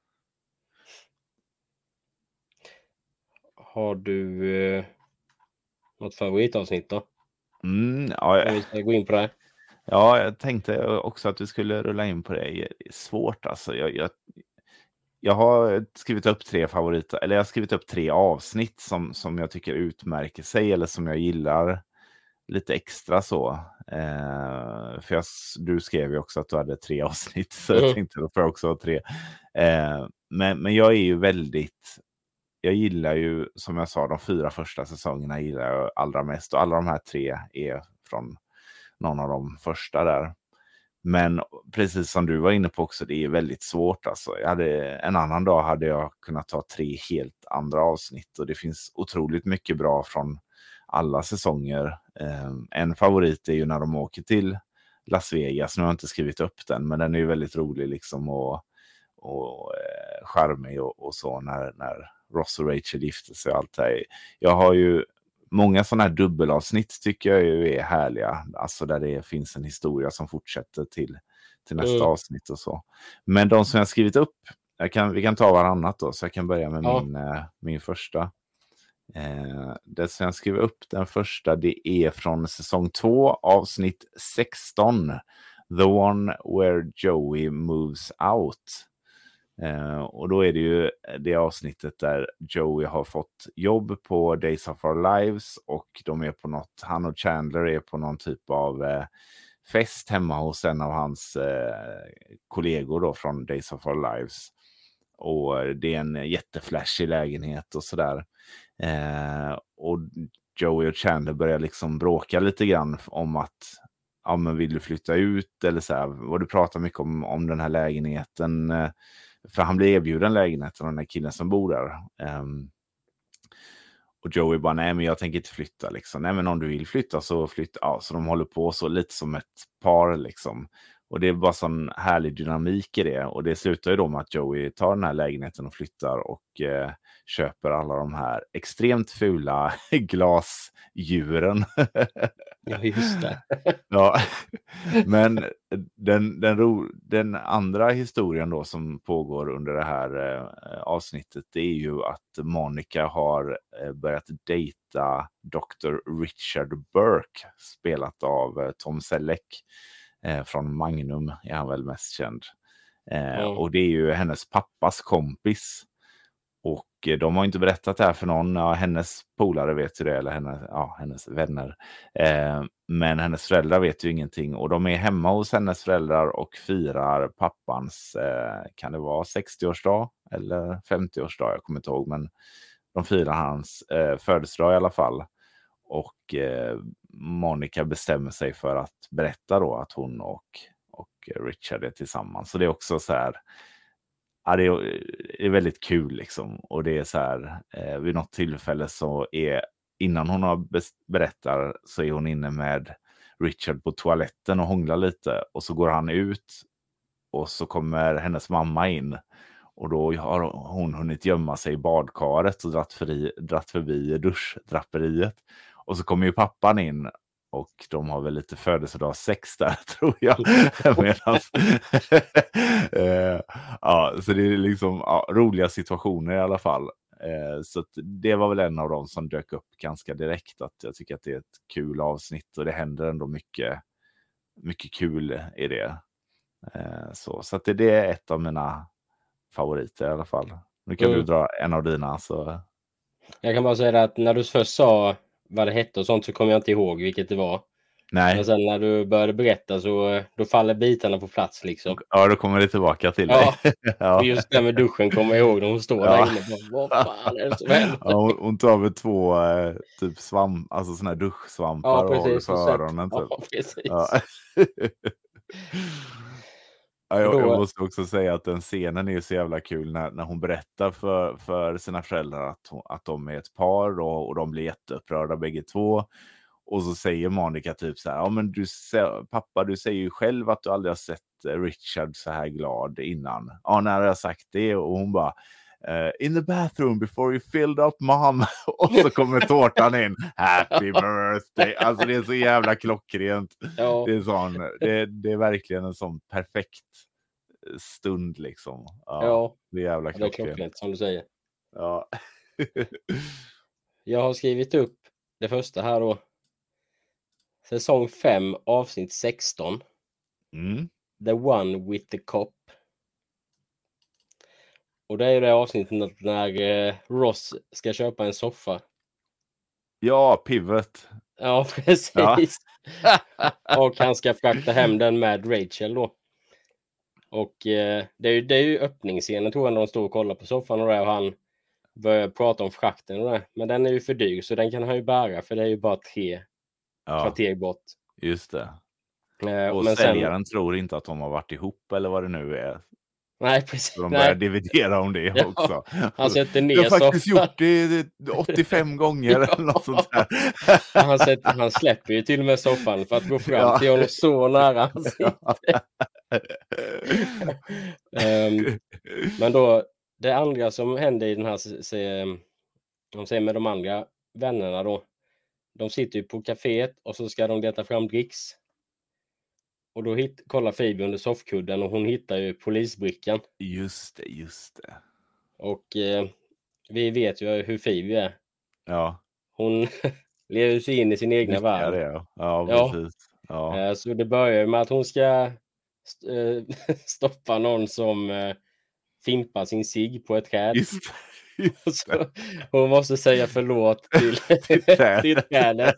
Har du något favoritavsnitt då? Ja, Om vi ska gå in på det. ja, jag tänkte också att vi skulle rulla in på det. Det är svårt alltså. Jag har skrivit upp 3 favoriter, eller jag har skrivit upp 3 avsnitt som jag tycker utmärker sig eller som jag gillar lite extra så. För du skrev ju också att du hade 3 avsnitt, så jag Mm. tänkte då får jag också ha 3. Men jag är ju jag gillar ju, som jag sa, de 4 första säsongerna gillar jag allra mest. Och alla de här 3 är från någon av de första där. Men precis som du var inne på också, det är väldigt svårt alltså. En annan dag hade jag kunnat ta 3 helt andra avsnitt. Och det finns otroligt mycket bra från alla säsonger. En favorit är ju när de åker till Las Vegas. Nu har jag inte skrivit upp den, men den är ju väldigt rolig liksom och charmig och så när Ross och Rachel gifte sig och allt det här. Jag har ju många sådana här dubbelavsnitt tycker jag ju är härliga. Alltså där det finns en historia som fortsätter till nästa avsnitt och så. Men de som jag skrivit upp, vi kan ta varannat då, så jag kan börja med Ja. min första. Det som jag skrev upp, den första, det är från säsong 2, avsnitt 16. The one where Joey moves out. Och då är det ju det avsnittet där Joey har fått jobb på Days of Our Lives och de är på han och Chandler är på någon typ av fest hemma hos en av hans kollegor då från Days of Our Lives. Och det är en jätteflashig lägenhet och sådär. Och Joey och Chandler börjar liksom bråka lite grann om att ja, men vill du flytta ut eller så här. Och du pratar mycket om den här lägenheten. För han blir erbjuden lägenheten av den här killen som bor där. Och Joey bara, nej men jag tänker inte flytta liksom. Nej men om du vill flytta så flytta. Ja, så de håller på så lite som ett par liksom. Och det är bara sån härlig dynamik i det. Och det slutar ju då med att Joey tar den här lägenheten och flyttar och köper alla de här extremt fula glasdjuren. Ja, just det. Ja, men den andra historien då som pågår under det här avsnittet, det är ju att Monica har börjat dejta Dr. Richard Burke, spelat av Tom Selleck. Från Magnum är han väl mest känd. Och det är ju hennes pappas kompis. Och de har inte berättat det här för någon. Ja, hennes polare vet ju det, eller hennes vänner. Men hennes föräldrar vet ju ingenting. Och de är hemma hos hennes föräldrar och firar pappans, kan det vara 60-årsdag eller 50-årsdag, jag kommer inte ihåg. Men de firar hans födelsedag i alla fall. Och Monica bestämmer sig för att berätta då att hon och Richard är tillsammans. Så det är också så här, ja, det är väldigt kul liksom. Och det är så här, vid något tillfälle så innan hon har berättar så är hon inne med Richard på toaletten och hånglar lite. Och så går han ut och så kommer hennes mamma in. Och då har hon hunnit gömma sig i badkaret och dratt förbi duschdraperiet. Och så kommer ju pappan in och de har väl lite födelsedagssex där, tror jag. Ja, så det är liksom roliga situationer i alla fall. Så att det var väl en av dem som dök upp ganska direkt. Att jag tycker att det är ett kul avsnitt och det händer ändå mycket, mycket kul i det. Så att det är ett av mina favoriter i alla fall. Nu kan du dra en av dina. Så. Jag kan bara säga att när du först sa vad det hette och sånt så kommer jag inte ihåg vilket det var. Nej. Men sen när du började berätta så då faller bitarna på plats liksom. Ja, då kommer det tillbaka till dig. Ja. Och just det med duschen kommer jag ihåg när hon står där inne. Bara, vad fan är det som händer? Ja, hon tar väl 2 typ svamp, alltså såna här duschsvampar och håller för öronen. Ja, precis. Ja. Ja, Och jag då, måste också säga att den scenen är så jävla kul när hon berättar för sina föräldrar att de är ett par och de blir jätteupprörda bägge två. Och så säger Monica typ så här: ja men pappa, du säger ju själv att du aldrig har sett Richard så här glad innan. Ja, när har jag sagt det? Och hon bara: in the bathroom before you filled up mom. Och så kommer tårtan in. Happy birthday. Alltså det är så jävla klockrent. ja, Det är verkligen en sån perfekt stund liksom. Ja, ja, det är jävla det är klockrent. klockrent som du säger. Ja. Jag har skrivit upp det första här då. Säsong 5, avsnitt 16. Mm. The One with the Cop. Och det är ju det avsnittet när Ross ska köpa en soffa. Ja, Pivot. Ja, Ja. precis. Och han ska frakta hem den med Rachel då. Och det är ju öppningsscenen tror jag, när de står och kollar på soffan och det, och han börjar prata om frakten och det. Men den är ju för dyr så den kan han ju bära, för det är ju bara 3 Ja, kvarter bort. just det. Och Men sen, säljaren tror inte att de har varit ihop eller vad det nu är. nej precis, Så de börjar nej. dividera om det Ja, också. han sätter Jag har ner faktiskt soffan. gjort det 85 gånger eller något sånt där. Han släpper ju till och med soffan för att gå fram Ja. till honom så nära ansiktet. Men då, det andra som händer i den här, de säger med de andra vännerna då, de sitter ju på kaféet och så ska de leta fram dricks. Och då kollar Phoebe under soffkudden och hon hittar ju polisbrickan. Just det. Och vi vet ju hur Phoebe är. Ja, Hon lever sig in i sin egna nyttjar värld. det. Ja, Ja, precis. Ja. så det börjar med att hon ska stoppa någon som fimpar sin cigg på ett träd. Just Och det. så, hon måste säga förlåt till, Till trädet. till trädet.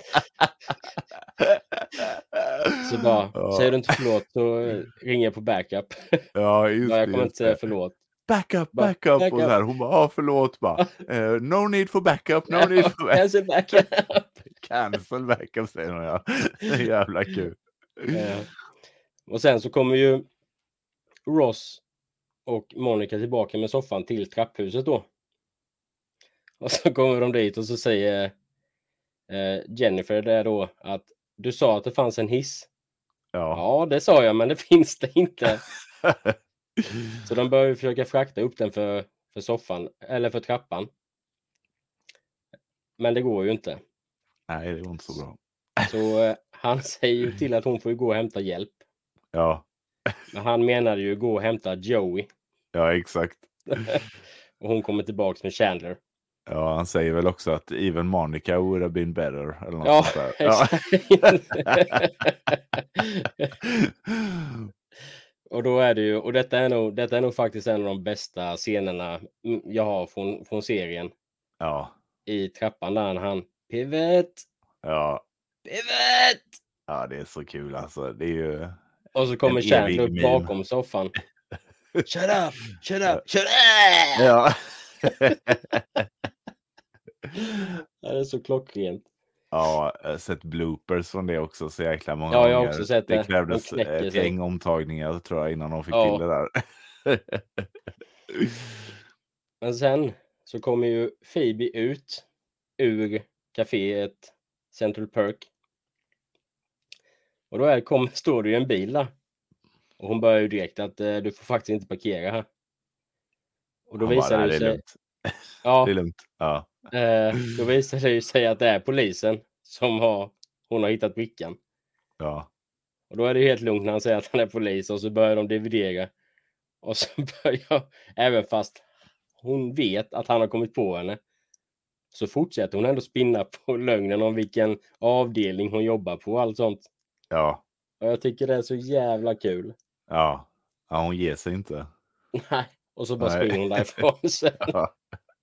Så bara, Ja. säger du inte förlåt så ringer jag på backup. Ja, just Jag det. kommer inte säga förlåt. Backup. Bara, Och så här, hon bara, förlåt bara. No need for backup, no need for backup. Cancel backup. Cancel backup säger hon, ja. Det är jävla kul. Och sen så kommer ju Ross och Monica tillbaka med soffan till trapphuset då. Och så kommer de dit och så säger Jennifer där då att du sa att det fanns en hiss. Ja. Ja, det sa jag, men det finns det inte. Så de börjar ju försöka frakta upp den för soffan, eller för trappan. Men det går ju inte. Nej, det var inte så bra. Så han säger ju till att hon får gå och hämta hjälp. Ja, Men han menade ju gå och hämta Joey. ja exakt. Och hon kommer tillbaks med Chandler. Ja, han säger väl också att even Monica would have been better. Eller något Ja, sånt där. Ja. Och då är det ju, och detta är nog faktiskt en av de bästa scenerna jag har från serien. Ja. I trappan där han pivot. Ja. Pivot! Ja, det är så kul alltså. Det är ju Och så kommer en Chandler evig meme. bakom soffan. Shut up! Shut Ja. up! Shut up! Ja. Det är så klockrent. Ja, jag har sett bloopers från det också så jäkla många Ja, jag har gånger. också sett det. Det krävdes De knäcker ett sig. gäng omtagningar tror jag innan de fick Ja. till det där. Men sen så kommer ju Phoebe ut ur kaféet Central Perk. Och då står det ju en bil där. Och hon börjar ju direkt att du får faktiskt inte parkera här. Och då Han bara, visar det nej, ju det är sig. lugnt. Ja, Det är lugnt. Ja. då visar det ju sig att det är polisen som hon har hittat brickan. Ja. Och då är det ju helt lugnt när han säger att han är polis och så börjar de dividera. Och så börjar, även fast hon vet att han har kommit på henne, så fortsätter hon ändå spinna på lögnen om vilken avdelning hon jobbar på och allt sånt. Ja. Och jag tycker det är så jävla kul. Ja. Ja, hon ger sig inte. Nej, och så bara Nej. springer hon därifrån sen. Ja.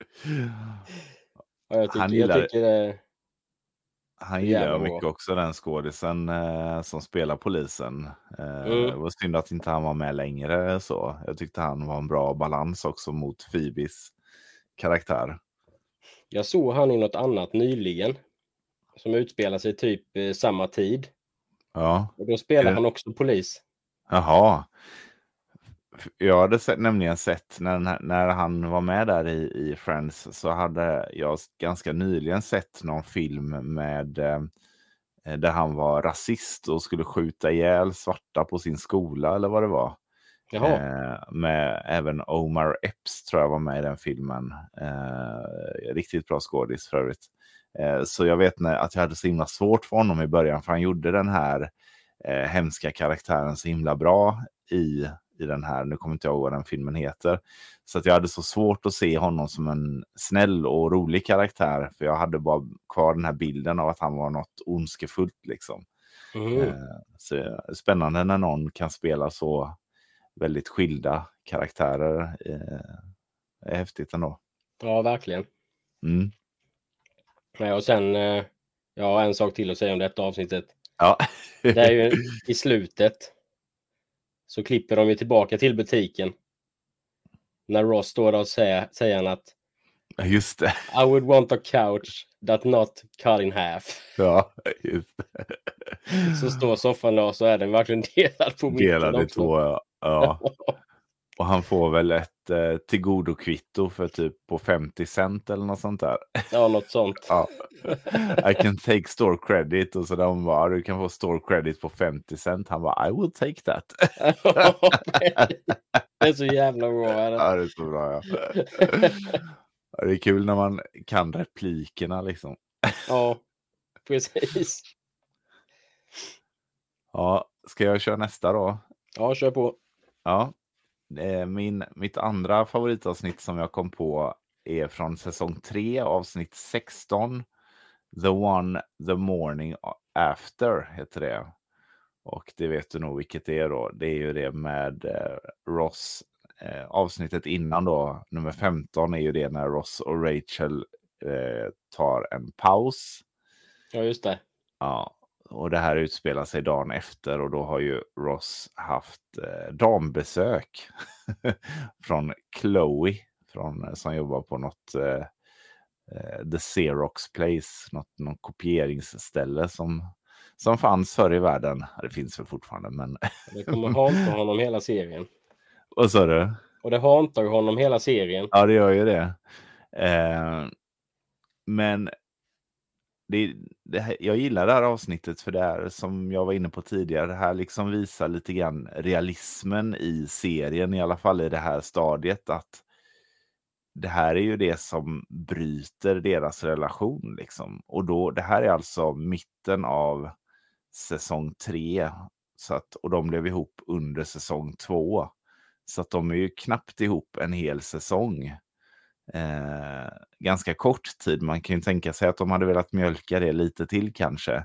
Och jag Han tycker det Han så gillar jävla jag bra. mycket också, den skådisen som spelar polisen. Det var synd att inte han var med längre så. Jag tyckte han var en bra balans också mot Phoebes karaktär. Jag såg han i något annat nyligen som utspelar sig typ samma tid. Ja. Och då spelar han också polis. Jaha. Jag hade nämligen sett när han var med där i Friends, så hade jag ganska nyligen sett någon film med där han var rasist och skulle skjuta ihjäl svarta på sin skola eller vad det var. Jaha. Med även Omar Epps tror jag var med i den filmen. Riktigt bra skådis för övrigt. Så jag vet att jag hade så himla svårt för honom i början, för han gjorde den här hemska karaktären så himla bra i den här, nu kommer inte jag ihåg vad den filmen heter. Så att jag hade så svårt att se honom som en snäll och rolig karaktär, för jag hade bara kvar den här bilden av att han var något ondskefullt liksom. Så spännande när någon kan spela så väldigt skilda karaktärer. Är häftigt ändå. Ja, verkligen. Mm. Ja, och sen, jag har en sak till att säga om detta avsnittet. Ja. Det är ju i slutet så klipper de ju tillbaka till butiken. När Ross står där och säger han att Just det. I would want a couch that not cut in half. Ja, just det. Så står soffan där, så är den verkligen delad på mitten Delad i också. två, ja. Och han får väl ett tillgodokvitto för typ på 50 cent eller något sånt där. Ja, något sånt. Ja. I can take store credit. Och så där hon bara, du kan få store credit på 50 cent. Han bara, I will take that. Det är så jävla bra. Ja, det är så bra, ja. Ja, det är kul när man kan replikerna liksom. Ja, precis. Ja, ska jag köra nästa då? Ja, kör på. Ja, mitt andra favoritavsnitt som jag kom på är från säsong 3, avsnitt 16. The Morning After heter det. Och det vet du nog vilket det är då. Det är ju det med Ross. Avsnittet innan då, nummer 15, är ju det när Ross och Rachel tar en paus. Ja, just det. Ja, och det här utspelar sig dagen efter, och då har ju Ross haft dambesök från Chloe som jobbar på något The Xerox Place, någon kopieringsställe som fanns förr i världen. Det finns väl fortfarande, men Det kommer hanta honom hela serien. Vad sa du? Och det hantar honom hela serien. Ja, det gör ju det. Men jag gillar det här avsnittet, för det är, som jag var inne på tidigare, det här liksom visar lite grann realismen i serien, i alla fall i det här stadiet, att det här är ju det som bryter deras relation liksom. Och då, det här är alltså mitten av säsong 3, och de blev ihop under säsong 2. Så att de är ju knappt ihop en hel säsong. Ganska kort tid. Man kan ju tänka sig att de hade velat mjölka det lite till kanske.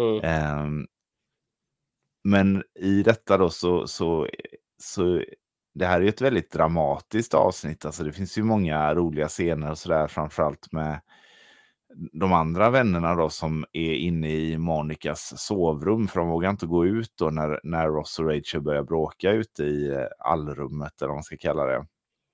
Men i detta då så det här är ju ett väldigt dramatiskt avsnitt. Alltså det finns ju många roliga scener och sådär, framförallt med de andra vännerna då som är inne i Monikas sovrum, för de vågar inte gå ut då när Ross och Rachel börjar bråka ute i allrummet, eller vad man ska kalla det.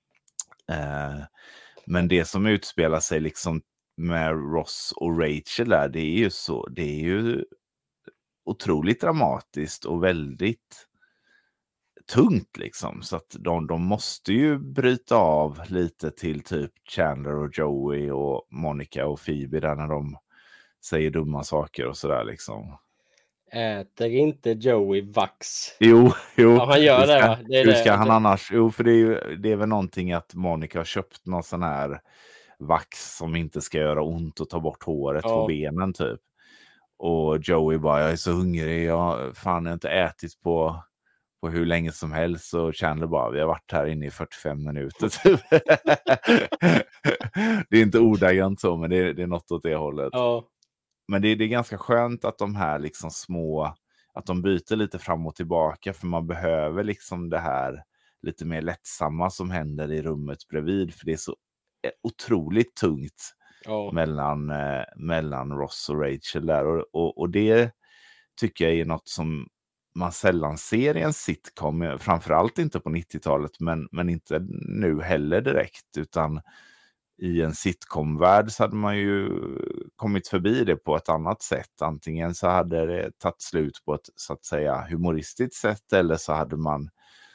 Men det som utspelar sig liksom med Ross och Rachel där, det är ju otroligt dramatiskt och väldigt tungt liksom, så att de måste ju bryta av lite till typ Chandler och Joey och Monica och Phoebe där, när de säger dumma saker och sådär liksom. Äter inte Joey vax? Jo. Ja, han gör det, va? Hur ska han annars? Jo, för det är väl någonting att Monica har köpt någon sån här vax som inte ska göra ont och ta bort håret på benen typ. Och Joey bara, jag är så hungrig, jag har inte ätit på hur länge som helst. Och Chandler bara, vi har varit här inne i 45 minuter typ. Det är inte ordagrant så, men det är något åt det hållet. Ja. Men det är ganska skönt att de här liksom små, att de byter lite fram och tillbaka, för man behöver liksom det här lite mer lättsamma som händer i rummet bredvid, för det är så otroligt tungt mellan Ross och Rachel där, och det tycker jag är något som man sällan ser i en sitcom, framförallt inte på 90-talet, men inte nu heller direkt, utan i en sitcom-värld så hade man ju kommit förbi det på ett annat sätt. Antingen så hade det tagit slut på ett, så att säga, humoristiskt sätt, eller så hade man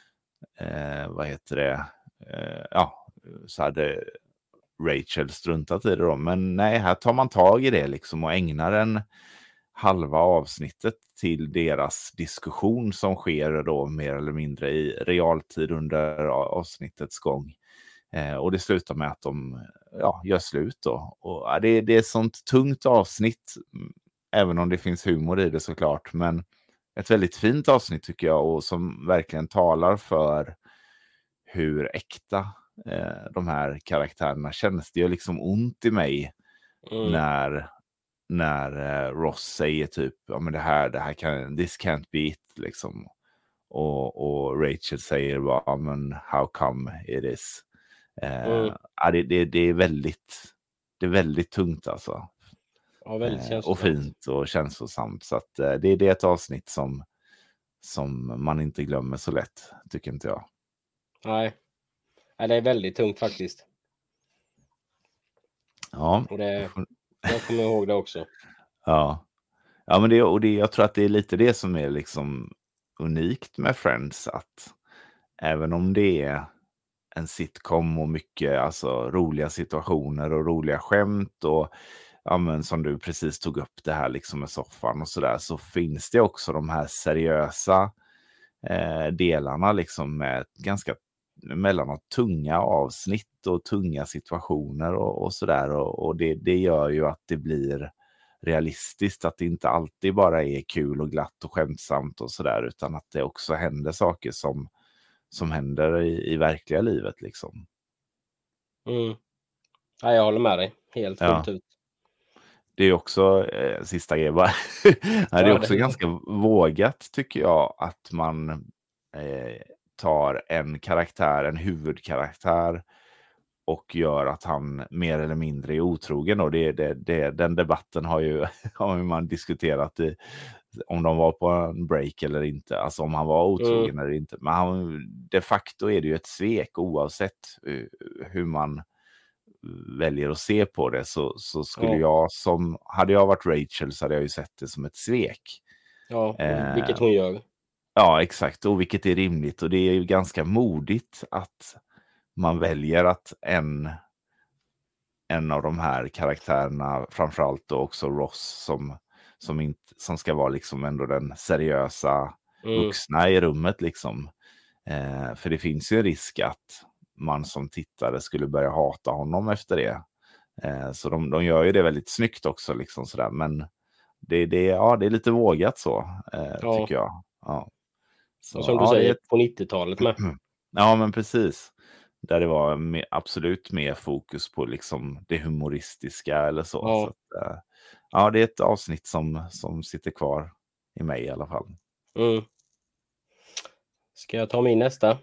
vad heter det? Ja, så hade Rachel struntat i det då. Men nej, här tar man tag i det liksom och ägnar en halva avsnittet till deras diskussion som sker då mer eller mindre i realtid under avsnittets gång. Och det slutar med att de gör slut då. Och det är ett sånt tungt avsnitt, även om det finns humor i det såklart. Men ett väldigt fint avsnitt tycker jag, och som verkligen talar för hur äkta de här karaktärerna känns. Det gör liksom ont i mig när Ross säger typ, ja men det här kan, this can't be it liksom. Och Rachel säger bara, men how come it is? Det är väldigt tungt alltså. Ja, väldigt Och känslosamt. fint och känslosamt. Så att det är ett avsnitt som man inte glömmer så lätt, tycker inte jag. Nej, det är väldigt tungt faktiskt. Ja. Och jag kommer ihåg det också. Ja. Ja, men jag tror att det är lite det som är liksom unikt med Friends, att även om det är en sitcom och mycket alltså roliga situationer och roliga skämt och ja, men som du precis tog upp det här liksom med soffan och sådär, så finns det också de här seriösa delarna liksom med ganska emellanåt tunga avsnitt och tunga situationer och sådär, och det gör ju att det blir realistiskt, att det inte alltid bara är kul och glatt och skämtsamt och sådär, utan att det också händer saker som händer i verkliga livet liksom. Ja, jag håller med dig helt fullt ut. Det är också sista grejen bara. Det är också ganska vågat tycker jag, att man tar en huvudkaraktär och gör att han mer eller mindre är otrogen. Och den debatten har ju man diskuterat om de var på en break eller inte. Alltså om han var otrogen eller inte. Men de facto är det ju ett svek oavsett hur man väljer att se på det, så skulle hade jag varit Rachel så hade jag ju sett det som ett svek. Ja, vilket hon gör. Ja, exakt. Och vilket är rimligt. Och det är ju ganska modigt att man väljer att en av de här karaktärerna, framförallt då också Ross, som ska vara liksom ändå den seriösa vuxna i rummet liksom. För det finns ju en risk att man som tittare skulle börja hata honom efter det. Så de gör ju det väldigt snyggt också liksom sådär. Men det är lite vågat så, tycker jag. Ja. Så, och som du säger, på 90-talet med. Ja, men precis. Där det var absolut mer fokus på liksom det humoristiska eller så. Ja. Så att, det är ett avsnitt som sitter kvar i mig i alla fall. Ska jag ta min nästa?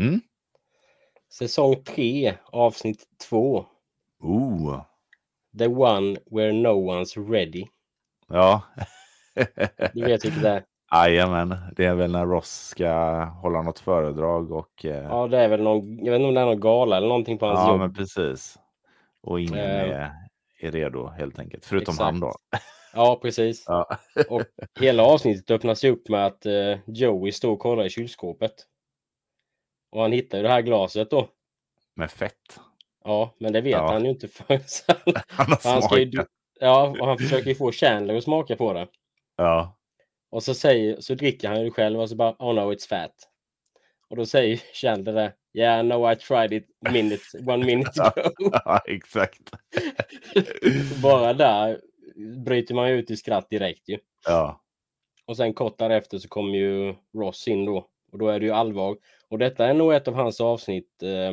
Säsong 3, avsnitt 2. The one where no one's ready. Ja. Du vet vilket det är? Jajamän, det är väl när Ross ska hålla något föredrag och... Ja, det är väl någon, jag vet inte om det är någon gala eller någonting på hans jobb. Ja, men precis. Och ingen är redo helt enkelt, förutom exakt. han då. Ja, precis. Ja. Och hela avsnittet öppnas upp med att Joey står och kollar i kylskåpet. Och han hittar ju det här glaset då. Med fett. Ja, men det vet han ju inte förrän Han har han ska ju, smakat. ja, och han försöker ju få Chandler att smaka på det. Ja. Och så dricker han ju själv och så bara, oh no, it's fat. Och då säger Chandler det, yeah, no, I tried it 1 minute ago. Ja, exakt. Bara där bryter man ju ut i skratt direkt ju. Ja. Och sen kort därefter så kommer ju Ross in då. Och då är det ju allvar. Och detta är nog ett av hans avsnitt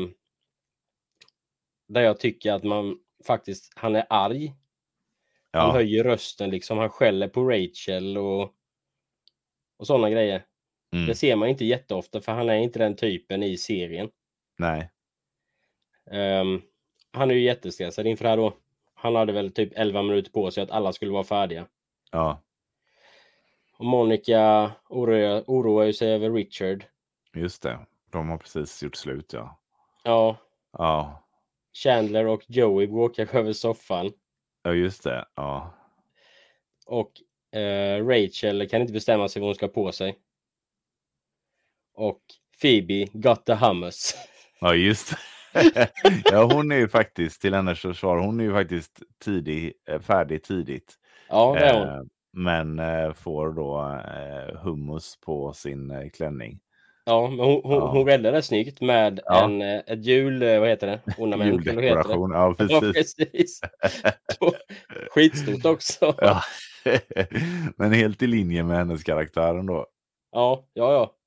där jag tycker att han är arg. Ja. Han höjer rösten liksom. Han skäller på Rachel och sådana grejer. Det ser man inte jätteofta för han är inte den typen i serien. Nej. Han är ju jättestressad inför det här då. Han hade väl typ 11 minuter på sig att alla skulle vara färdiga. Ja. Och Monica oroar sig över Richard. Just det. De har precis gjort slut, ja. Ja. Ja. Chandler och Joey bråkar över soffan. Ja, just det. Ja. Och Rachel kan inte bestämma sig vad hon ska på sig. Och Phoebe got the hummus. Ja, just ja, hon är ju faktiskt, till hennes försvar, hon är ju faktiskt färdig tidigt. Ja, det är hon. Men får då hummus på sin klänning. Ja, men hon räddade det snyggt med Ja. ett vad heter det? Ornament, eller vad heter det? Juldekoration, ja Ja, precis. precis. Skitstort också. Ja. Men helt i linje med hennes karaktär ändå. Ja.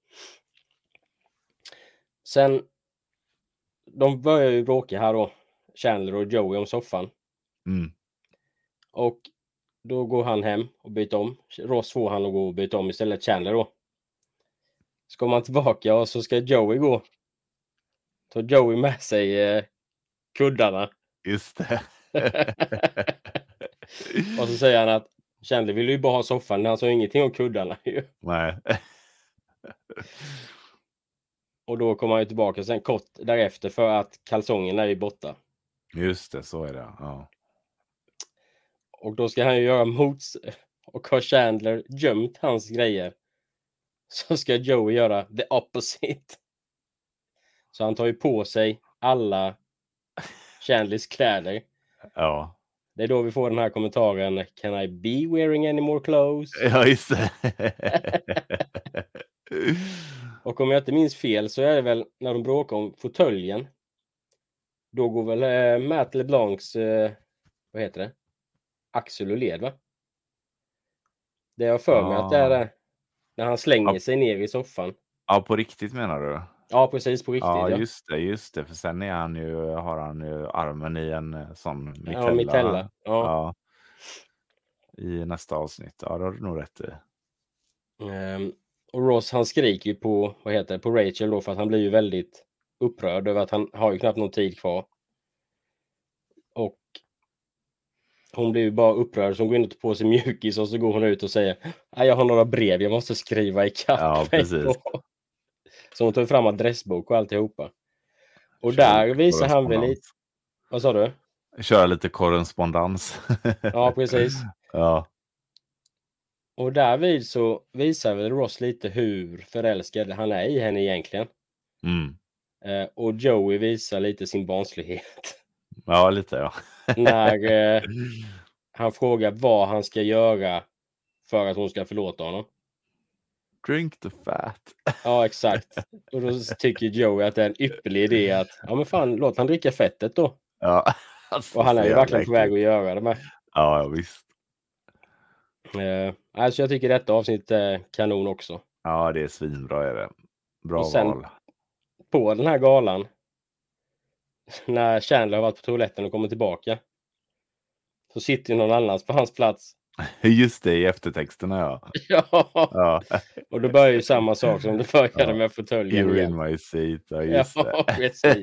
Sen, de börjar ju bråka här då, Chandler och Joey, om soffan. Mm. Och då går han hem och byter om. Ross får han att gå och byta om istället, Chandler då. Så kommer han tillbaka och så ska Joey gå. Så Joey med sig kuddarna. Just det. Och så säger han att Chandler vill ju bara ha soffan, han sa ingenting om kuddarna ju. Nej. Och då kommer han ju tillbaka sen kort därefter för att kalsongerna är ju borta. Just det, så är det. Ja. Och då ska han ju göra och har Chandler gömt hans grejer, så ska Joey göra the opposite. Så han tar ju på sig alla Chandlers kläder. Ja. Det är då vi får den här kommentaren: Can I be wearing any more clothes? Ja, just det. Och om jag inte minns fel så är det väl när de bråkar om fåtöljen. Då går väl Matt LeBlancs vad heter det? Axel och led, va? Det har för mig att det är det. När han slänger sig ner i soffan. Ja, på riktigt menar du? Ja, precis, på riktigt. Ja, Ja. just det. För sen är har han ju armen i en sån mitella. Ja, mitella. Ja. I nästa avsnitt. Ja, det har du nog rätt i. Och Ross, han skriker ju på, på Rachel då, för att han blir ju väldigt upprörd över att han har ju knappt någon tid kvar. Och hon blir ju bara upprörd, så hon går in och tar på sig mjukis och så går hon ut och säger: jag har några brev jag måste skriva i kapp. Ja, precis. Så hon tar fram adressbok och alltihopa. Och där visar han väl lite... Vad sa du? Köra lite korrespondens. Ja, precis. Ja. Och därvid så visar väl Ross lite hur förälskad han är i henne egentligen. Mm. Och Joey visar lite sin barnslighet. Ja, lite ja. När han frågar vad han ska göra för att hon ska förlåta honom. Drink the fat. Ja, exakt. Och då tycker Joey att det är en ypperlig idé att, men fan, låt han dricka fettet då. Ja. Alltså, och han är ju verkligen på väg att göra det med. Ja, visst. Alltså jag tycker detta avsnitt är kanon också. Ja, det är svinbra är det. Bra och sen, val. På den här galan, när Chandler har varit på toaletten och kommer tillbaka, så sitter ju någon annan på hans plats. Just det, i eftertexterna ja. Ja. Och då börjar ju samma sak som det började med fåtöljen igen. In my seat, ja just det. Precis.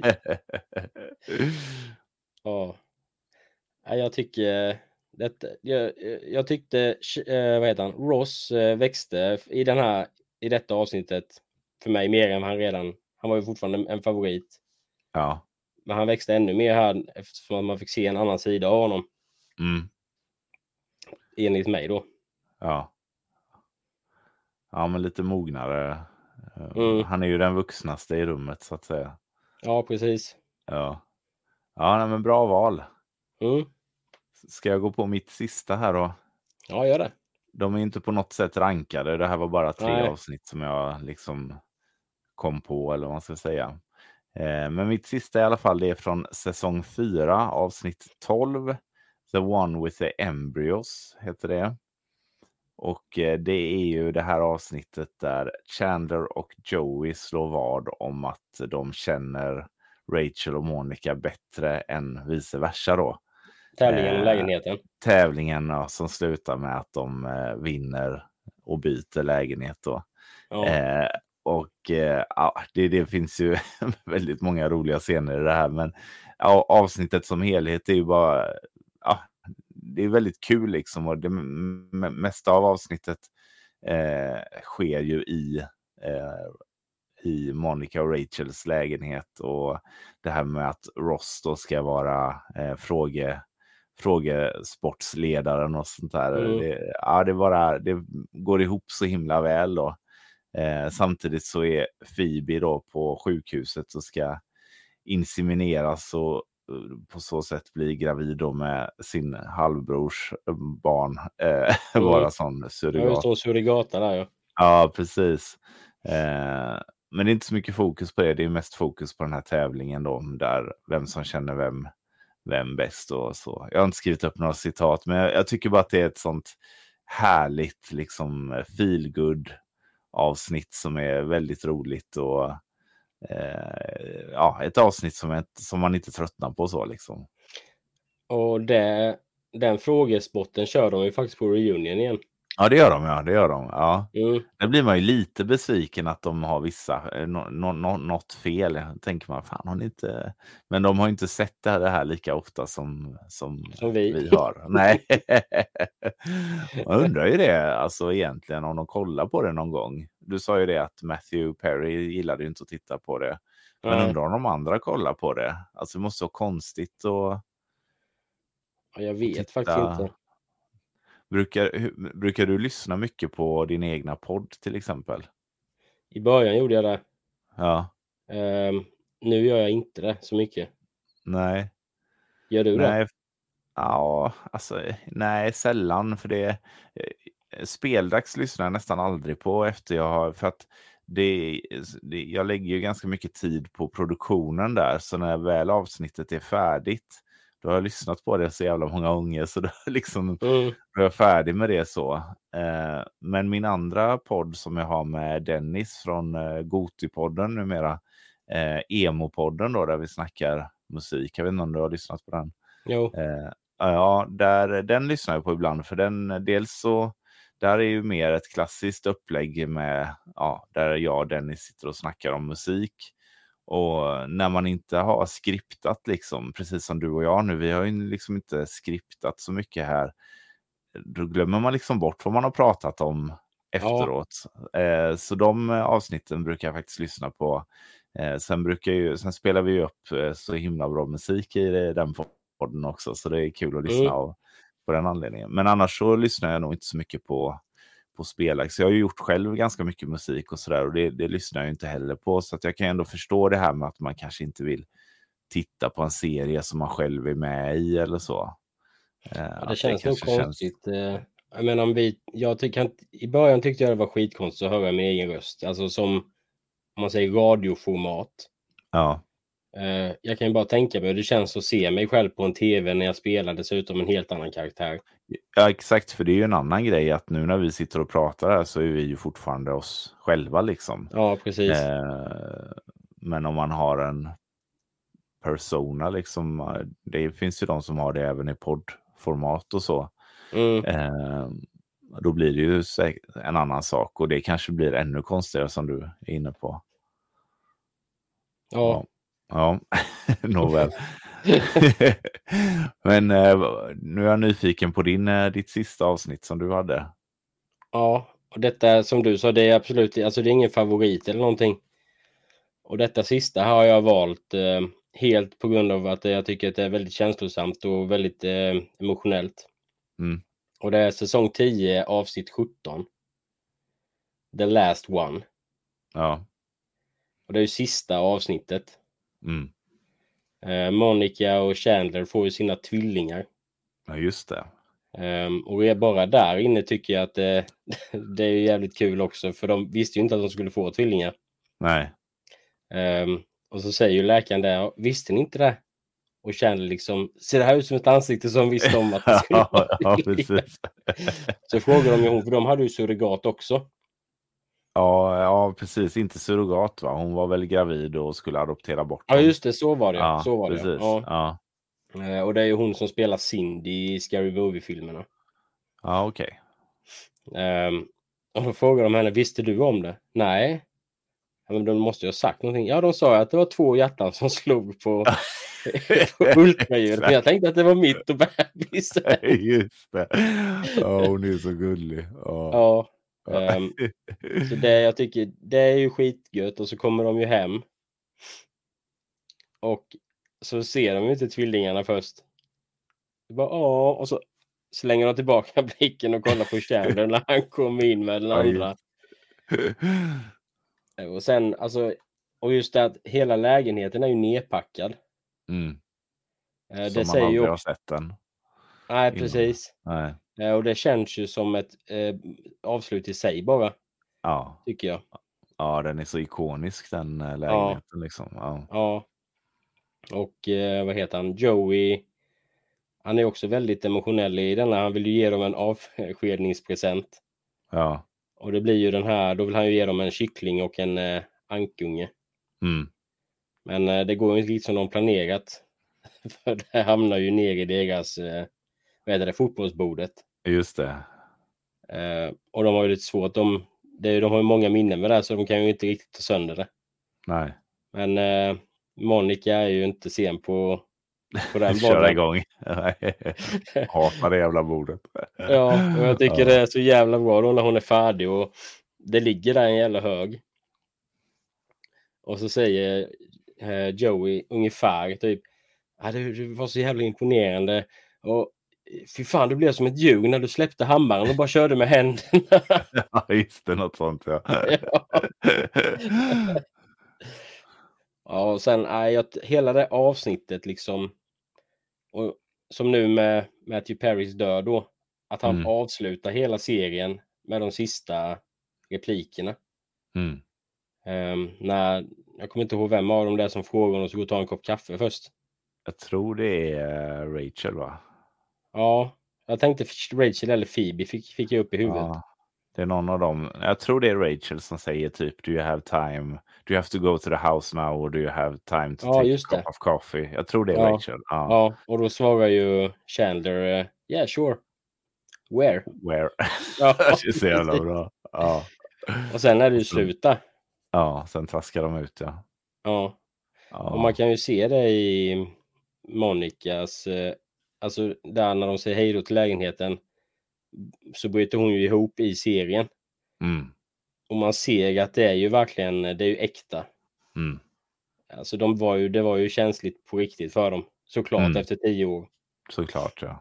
Ja. Jag tycker jag tyckte vad heter han? Ross växte i detta avsnittet för mig mer än han var ju fortfarande en favorit. Ja. Men han växte ännu mer här eftersom man fick se en annan sida av honom. Mm. Enligt mig då. Ja. Ja, men lite mognare. Han är ju den vuxnaste i rummet så att säga. Ja, precis. Ja. Ja, nej, men bra val. Mm. Ska jag gå på mitt sista här då? Ja, gör det. De är inte på något sätt rankade. Det här var bara 3 Nej. avsnitt som jag liksom kom på, eller vad man ska säga. Men mitt sista i alla fall, det är från säsong 4, avsnitt 12. The One with the Embryos heter det. Och det är ju det här avsnittet där Chandler och Joey slår vad om att de känner Rachel och Monica bättre än vice versa då. Tävlingen om lägenheten. Tävlingen som slutar med att de vinner och byter lägenhet då. Ja. Det finns ju väldigt många roliga scener i det här, men avsnittet som helhet är ju bara det är väldigt kul liksom, och det mesta av avsnittet sker ju i Monica och Rachels lägenhet, och det här med att Ross då ska vara frågesportsledaren och sånt där. Det går ihop så himla väl då. Samtidigt så är Phoebe då på sjukhuset och ska insemineras och på så sätt bli gravid då med sin halvbrors barn. Vara sån Ja, just surrogat. hon surrogata där, ja. Ja, precis. Men det är inte så mycket fokus på det. Det är mest fokus på den här tävlingen då, där vem som känner vem bäst och så. Jag har inte skrivit upp några citat, men jag tycker bara att det är ett sånt härligt liksom feel good avsnitt som är väldigt roligt och ja, ett avsnitt som man inte tröttnar på så liksom. Och den frågespotten kör de ju faktiskt på reunion igen. Ja, det gör de. Ja, det gör de. Ja. Mm. Där blir man ju lite besviken att de har vissa något fel. Tänker man, fan har ni inte... Men de har inte sett det här lika ofta som Som vi. vi har. Nej. Man undrar ju det, alltså egentligen om de kollar på det någon gång. Du sa ju det att Matthew Perry gillade ju inte att titta på det. Men Nej. undrar om de andra kollar på det. Alltså det måste vara konstigt Ja, jag vet titta. faktiskt inte. Brukar du lyssna mycket på din egna podd till exempel? I början gjorde jag det. Ja, Nu gör jag inte det så mycket. nej. Gör du det? Nej, ja, alltså nej, sällan för det speldags lyssnar jag nästan aldrig på efter jag har, för att jag lägger ju ganska mycket tid på produktionen där, så när väl avsnittet är färdigt då har jag lyssnat på det så jävla många gånger så då liksom Mm. då är jag färdig med det så. Men min andra podd som jag har med Dennis från Gotipodden numera, Emo-podden då, där vi snackar musik. Jag vet inte om du har lyssnat på den. Jo. Ja, den lyssnar jag på ibland, för den dels så där är ju mer ett klassiskt upplägg med, ja, där jag och Dennis sitter och snackar om musik. Och när man inte har skriptat liksom, precis som du och jag nu, vi har ju liksom inte skriptat så mycket här. Då glömmer man liksom bort vad man har pratat om efteråt. Så de avsnitten brukar jag faktiskt lyssna på. Sen spelar vi ju upp så himla bra musik i den podden också, så det är kul att lyssna på den anledningen. Men annars så lyssnar jag nog inte så mycket på spelare. Så jag har ju gjort själv ganska mycket musik och sådär, och det lyssnar jag inte heller på. Så att jag kan ändå förstå det här med att man kanske inte vill titta på en serie som man själv är med i eller så. Ja, det känns nog konstigt. Jag menar, i början tyckte jag det var skitkonstigt att höra min egen röst. Alltså som, om man säger radioformat. Ja. Jag kan ju bara tänka mig hur det känns att se mig själv på en tv när jag spelar dessutom en helt annan karaktär. Ja, exakt, för det är ju en annan grej att nu när vi sitter och pratar här så är vi ju fortfarande oss själva liksom. Ja, precis. Men om man har en persona liksom, det finns ju de som har det även i poddformat och så. Då blir det ju en annan sak, och det kanske blir ännu konstigare som du är inne på. Ja. Nåväl. Men nu är jag nyfiken på ditt sista avsnitt som du hade. Ja, och detta som du sa, det är absolut, alltså det är ingen favorit eller någonting. Och detta sista har jag valt helt på grund av att jag tycker att det är väldigt känslosamt och väldigt emotionellt. Mm. Och det är säsong 10, avsnitt 17. The Last One. Ja. Och det är ju sista avsnittet. Mm. Monica och Chandler får ju sina tvillingar. Ja, just det. Och bara där inne tycker jag att det är jävligt kul också. För de visste ju inte att de skulle få tvillingar. Nej. Och så säger ju läkaren där, visste ni inte det? Och Chandler liksom, ser det här ut som ett ansikte som visste om att det skulle vara ja, precis. Så frågar de ju hon, för de hade ju surrogat också. Ja, precis. Inte surrogat, va? Hon var väl gravid och skulle adoptera bort Ja, dem. just det. Så var det. Ja, så var precis. det. Ja. Ja. Och det är ju hon som spelar Cindy i Scary Movie-filmerna. Ja, okej. Och då frågar de henne, visste du om det? Nej. Ja, men de måste ju ha sagt någonting. Ja, de sa att det var 2 hjärtan som slog på ultraljud. Men jag tänkte att det var mitt och bebis. Just det. Ja, hon är så gullig. Ja. Så det jag tycker, det är ju skitgött. Och så kommer de ju hem. Och så ser de ju inte tvillingarna först. Bara, och så slänger de tillbaka blicken och kollar på Chandler när han kommer in med den andra. Och sen, alltså, och just det att hela lägenheten är ju nedpackad. Mm. Det Som man säger ju aldrig har också... sett den Nej, innan. precis. Nej. Och det känns ju som ett avslut i sig bara, Ja. tycker jag. Ja, den är så ikonisk den Ja, lägenheten liksom. Ja. ja. Och vad heter han? Joey. Han är också väldigt emotionell i denna. Han vill ju ge dem en avskedningspresent. Ja. Och det blir ju den här, då vill han ju ge dem en kyckling och en ankunge. Mm. Men det går ju inte riktigt som de planerat. För det hamnar ju ner i deras, vad heter det, fotbollsbordet. Just det. Och de har ju lite svårt. De har ju många minnen med det här, så de kan ju inte riktigt ta sönder det. Nej. Men Monica är ju inte sen på den Köra bollen. igång. Hatar det jävla bordet. Ja, och jag tycker det är så jävla bra då när hon är färdig och det ligger där en jävla hög. Och så säger Joey ungefär typ, du var så jävla imponerande. Och fy fan, du blev som ett djur när du släppte hammaren och bara körde med händerna. Ja, just det, något sånt ja. Ja. Ja, och sen hela det avsnittet liksom, och som nu med Matthew Perrys död då, att han Mm. avslutar hela serien med de sista replikerna. Mm. När, jag kommer inte ihåg vem av dem det är som frågar om de ska gå och ta en kopp kaffe först. Jag tror det är Rachel va? Ja, jag tänkte Rachel eller Phoebe fick jag upp i huvudet. Ja, det är någon av dem. Jag tror det är Rachel som säger typ do you have time? Do you have to go to the house now or do you have time to Ja, take a just cup det. of coffee? Jag tror det är Ja, Rachel. Ja. ja, och då svarar ju Chandler, yeah sure. Where? Where? Ja, Det är så jävla precis. bra. Ja. Och sen är det ju slut där. Ja, sen traskar de ut ja. Ja, och man Ja. kan ju se det i Monicas, alltså där när de säger hej då till lägenheten, så bryter hon ju ihop i serien. Mm. Och man ser att det är ju verkligen, det är ju äkta. Mm. Alltså det var ju känsligt på riktigt för dem. Såklart efter 10 år. Såklart ja.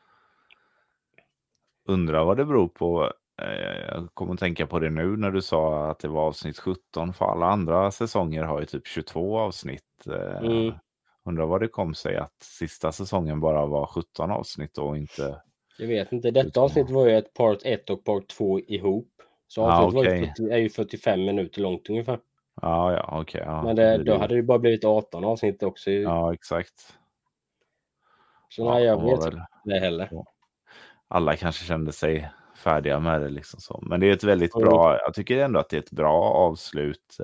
Undrar vad det beror på. Jag kommer att tänka på det nu när du sa att det var avsnitt 17. För alla andra säsonger har ju typ 22 avsnitt. Undrar vad det kom sig att sista säsongen bara var 17 avsnitt och inte... Jag vet inte. Detta 22. avsnitt var ju ett part 1 och part 2 ihop. Så avsnittet var ju är ju 45 minuter långt ungefär. Ja, okej. Ja, Men då hade det bara blivit 18 avsnitt också. Ja, exakt. Så Ja, nej, jag de var vet väl... inte det heller. Alla kanske kände sig färdiga med det liksom så. Men det är ett väldigt bra, jag tycker ändå att det är ett bra avslut.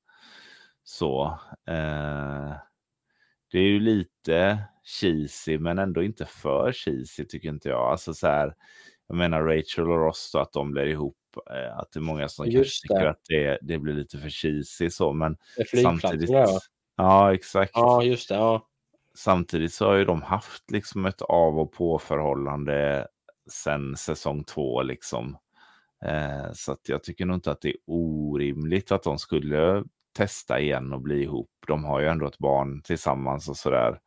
Det är ju lite cheesy men ändå inte för cheesy tycker inte jag. Alltså så här, jag menar Rachel och Ross då, att de blir ihop. Att det är många som kanske tycker att det blir lite för cheesy så. Men samtidigt... Ja, exakt. Ja, just det. Ja. Samtidigt så har ju de haft liksom ett av- och påförhållande sen säsong 2 liksom. Så att jag tycker nog inte att det är orimligt att de skulle testa igen och bli ihop. De har ju ändå ett barn tillsammans och sådär.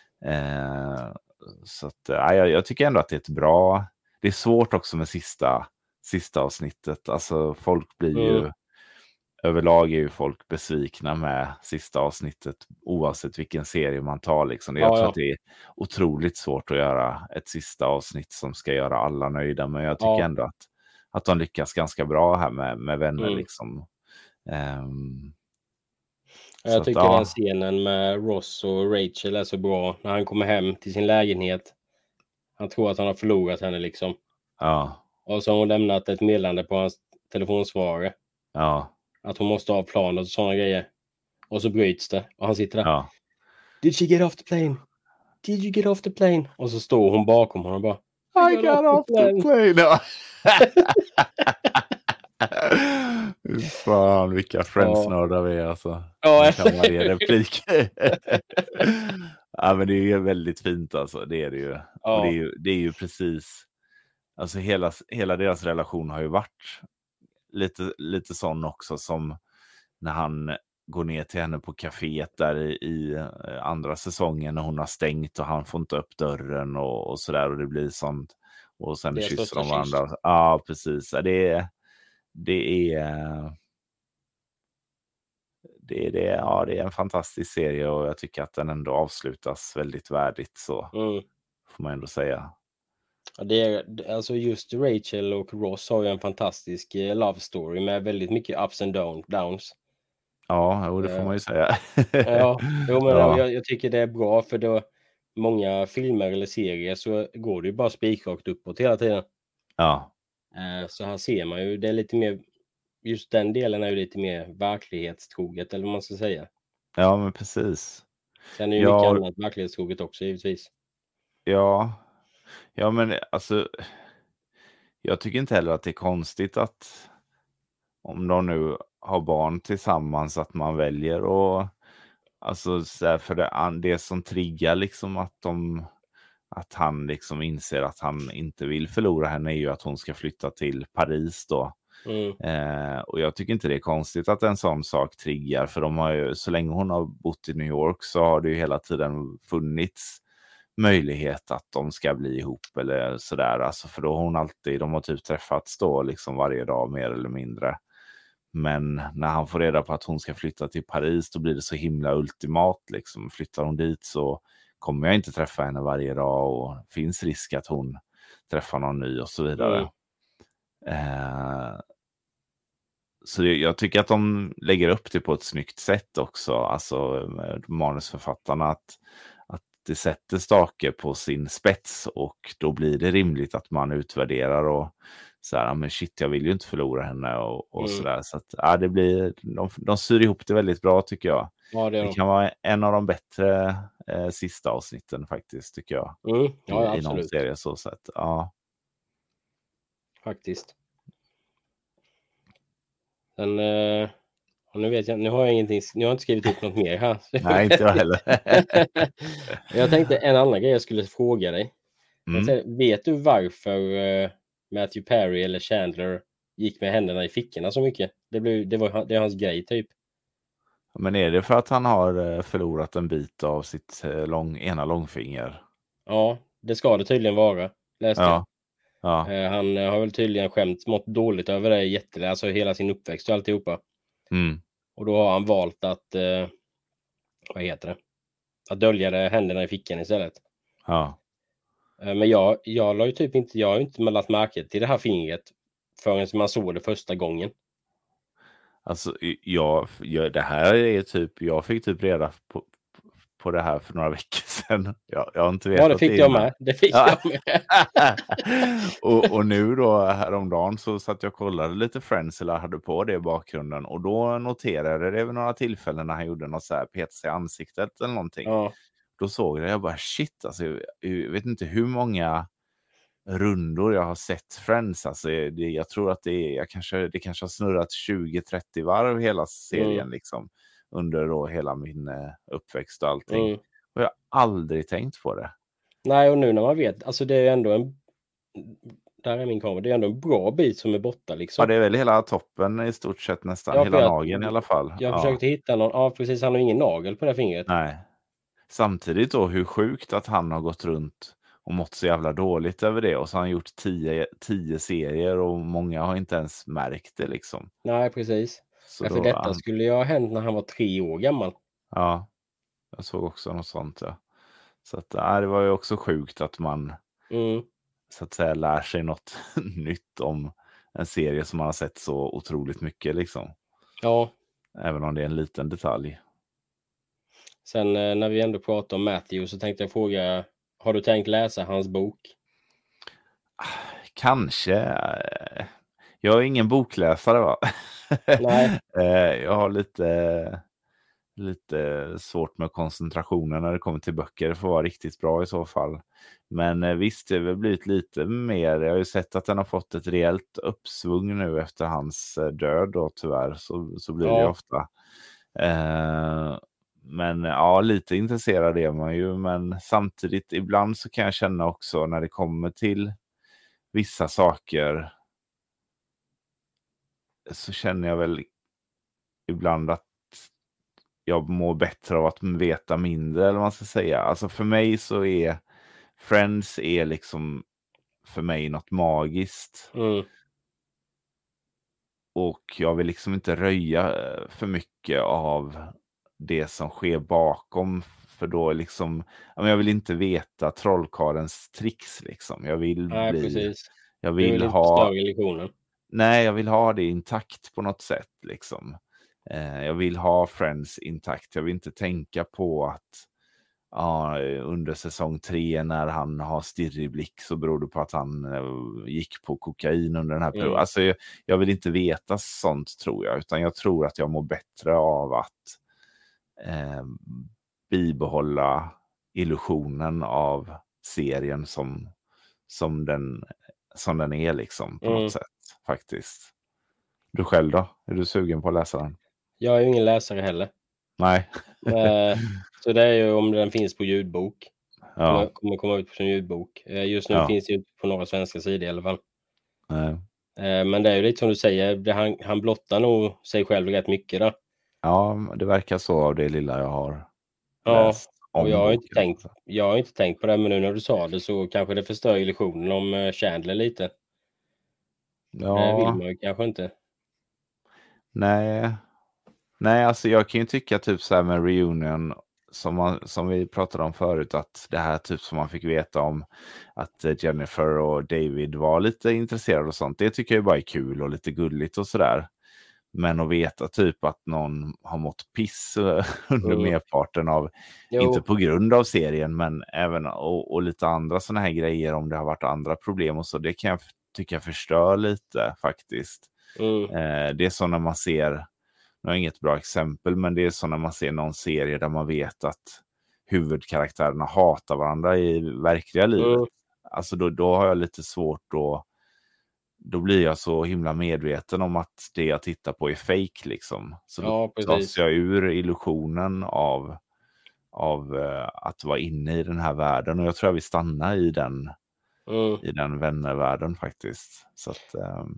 Så att jag tycker ändå att det är ett bra... Det är svårt också med sista avsnittet. Alltså folk blir ju... Överlag är ju folk besvikna med sista avsnittet oavsett vilken serie man tar. Liksom. Jag tror att det är otroligt svårt att göra ett sista avsnitt som ska göra alla nöjda. Men jag tycker ändå att de lyckas ganska bra här med vänner. Liksom. Jag tycker den scenen med Ross och Rachel är så bra. När han kommer hem till sin lägenhet. Han tror att han har förlorat henne liksom. Ja. Och så har hon lämnat ett meddelande på hans telefonsvarare. Ja. Att hon måste ha planet och sådana grejer. Och så bryts det. Och han sitter där. Ja. Did she get off the plane? Did you get off the plane? Och så står hon bakom honom och bara I got off the plane. Fan, vilka friendsnördar vi är alltså. Ja. Kan varje replik. Ja, men det är ju väldigt fint alltså. Det är det ju. Ja. Och det är ju precis... Alltså hela deras relation har ju varit lite sån också som när han går ner till henne på kaféet där i andra säsongen när hon har stängt och han får inte upp dörren och sådär och det blir sånt. Och sen kysser de varandra. Ja, precis. det är det är en fantastisk serie och jag tycker att den ändå avslutas väldigt värdigt, så Mm. får man ändå säga. Ja, det är, alltså just Rachel och Ross har ju en fantastisk love story med väldigt mycket ups and downs. Ja, jo, det får man Eh, ju säga. ja, jo, men Ja, jag tycker det är bra för då många filmer eller serier så går det ju bara spikrakt uppåt hela tiden. ja, Så här ser man ju, det är lite mer, just den delen är ju lite mer verklighetstroget eller vad man ska säga. ja, men precis. Sen är ju mycket Ja, annat verklighetstroget också givetvis. ja, ja, men alltså, jag tycker inte heller att det är konstigt att om de nu har barn tillsammans att man väljer och alltså så här, för det som triggar liksom att han liksom inser att han inte vill förlora henne är ju att hon ska flytta till Paris då. Mm, Och jag tycker inte det är konstigt att en sån sak triggar, för de har ju, så länge hon har bott i New York så har det ju hela tiden funnits möjlighet att de ska bli ihop eller sådär. Alltså för då har hon alltid, de har typ träffats då liksom varje dag mer eller mindre. Men när han får reda på att hon ska flytta till Paris, då blir det så himla ultimat liksom. Flyttar hon dit så kommer jag inte träffa henne varje dag och finns risk att hon träffar någon ny och så mm, vidare. Så jag tycker att de lägger upp det på ett snyggt sätt också, alltså manusförfattarna, att det sätter Stake på sin spets och då blir det rimligt att man utvärderar och så här, men shit, jag vill ju inte förlora henne och så mm. där. Så att det blir, de syr ihop det väldigt bra tycker jag. Ja, det är Det de. kan vara en av de bättre sista avsnitten faktiskt, tycker jag, Mm, ja, i någon absolut. serie så sätt. Ja. Faktiskt. Sen, och nu vet jag, nu har jag ingenting, nu har jag inte skrivit upp något mer här. Nej, inte jag heller. Jag tänkte en annan grej jag skulle fråga dig. Jag Mm. säger, vet du varför Matthew Perry eller Chandler gick med händerna i fickorna så mycket? Det är hans grej typ. Men är det för att han har förlorat en bit av sitt ena långfinger? Ja, det ska det tydligen vara, läste jag. Ja, ja. Han har väl tydligen mått dåligt över det alltså hela sin uppväxt och alltihopa. Mm, Och då har han valt att, vad heter det? Att dölja det händerna i fickan istället. ja. Men jag la ju typ inte, jag har ju inte lagt märke till det här fingret förrän man såg det första gången. Alltså, det här är typ, jag fick typ reda på det här för några veckor sedan. Jag har inte Ja, det vetat det fick jag innan. med. Det fick Ja. jag med. och nu då häromdagen så satt jag och kollade lite Friends, eller hade på det i bakgrunden, och då noterade jag det vid några tillfällen när han gjorde något så här, peta sig i ansiktet eller någonting. Ja, Då såg jag det, jag bara shit, alltså, jag vet inte hur många rundor jag har sett Friends. Alltså, jag tror att det kanske har snurrat 20-30 varv hela mm, serien liksom, under då hela min uppväxt och allting. mm. Och jag har aldrig tänkt på det. Nej, och nu när man vet, alltså det är ändå där är min kamera, det är ändå en bra bit som är borta Ja, liksom. det är väl hela toppen i stort sett, nästan Ja, för hela nageln i alla fall. jag Ja, försökte hitta någon, ja precis, han har ingen nagel på det här fingret. nej. Samtidigt då, hur sjukt att han har gått runt och mått så jävla dåligt över det, och så har han gjort 10 serier och många har inte ens märkt det liksom. Nej, precis. Så Ja, för då, detta skulle ju ha hänt när han var 3 år gammal. ja, jag såg också något sånt, ja. Så att, det var ju också sjukt att man Mm, så att säga lär sig något nytt om en serie som man har sett så otroligt mycket liksom. ja. Även om det är en liten detalj. Sen när vi ändå pratar om Matthew så tänkte jag fråga, har du tänkt läsa hans bok? Kanske. Jag är ingen bokläsare, va? Nej. Jag har lite svårt med koncentrationen när det kommer till böcker. Det får vara riktigt bra i så fall. Men visst, det har väl blivit lite mer. Jag har ju sett att den har fått ett rejält uppsvung nu efter hans död då, tyvärr. Så blir det ju Ja. ofta. Men ja, lite intresserad är man ju. Men samtidigt, ibland så kan jag känna också när det kommer till vissa saker, så känner jag väl ibland att jag mår bättre av att veta mindre, eller vad man ska säga. Alltså för mig så är Friends liksom för mig något magiskt. Mm. och jag vill liksom inte röja för mycket av det som sker bakom. För då liksom, ja, men jag vill inte veta trollkarlens tricks liksom. Nej, precis. Jag Du vill vill inte ha, förstöra illusionen. nej, jag vill ha det intakt på något sätt liksom. Jag vill ha Friends intakt. Jag vill inte tänka på att ja, under säsong 3 när han har stirrig blick så beror det på att han gick på kokain under den här perioden. Alltså, jag vill inte veta sånt tror jag, utan jag tror att jag mår bättre av att eh, bibehålla illusionen av serien som den, som den är liksom på något sätt faktiskt. Du själv då? Är du sugen på att läsa den? Jag är ju ingen läsare heller. Nej. Så det är ju om den finns på ljudbok. Ja. Kommer komma ut som ljudbok. Just nu Ja. finns det ju på några svenska sidor i alla fall. Nej. Men det är ju lite som du säger, han blottar nog sig själv rätt mycket där. Ja, det verkar så av det lilla jag har Ja, läst och om boken. jag har inte tänkt på det, men nu när du sa det så kanske det förstör illusionen om Chandler lite. Det vill Ja, man ju kanske inte. nej. Nej, alltså jag kan ju tycka typ så här med Reunion som vi pratade om förut, att det här typ som man fick veta om att Jennifer och David var lite intresserade och sånt. Det tycker jag bara är kul och lite gulligt och sådär. Men att veta typ att någon har mått piss under merparten av, inte Jo, på grund av serien, men även och lite andra sådana här grejer om det har varit andra problem och så, det kan jag tycka förstör lite faktiskt. Det är så när man ser, nu har jag inget bra exempel, men det är så när man ser någon serie där man vet att huvudkaraktärerna hatar varandra i verkliga livet. Alltså då har jag lite svårt då blir jag så himla medveten om att det jag tittar på är fake liksom. Så då ja dras precis. jag ur illusionen av att vara inne i den här världen. Och jag tror jag vill stanna i den vännervärlden faktiskt. Så att,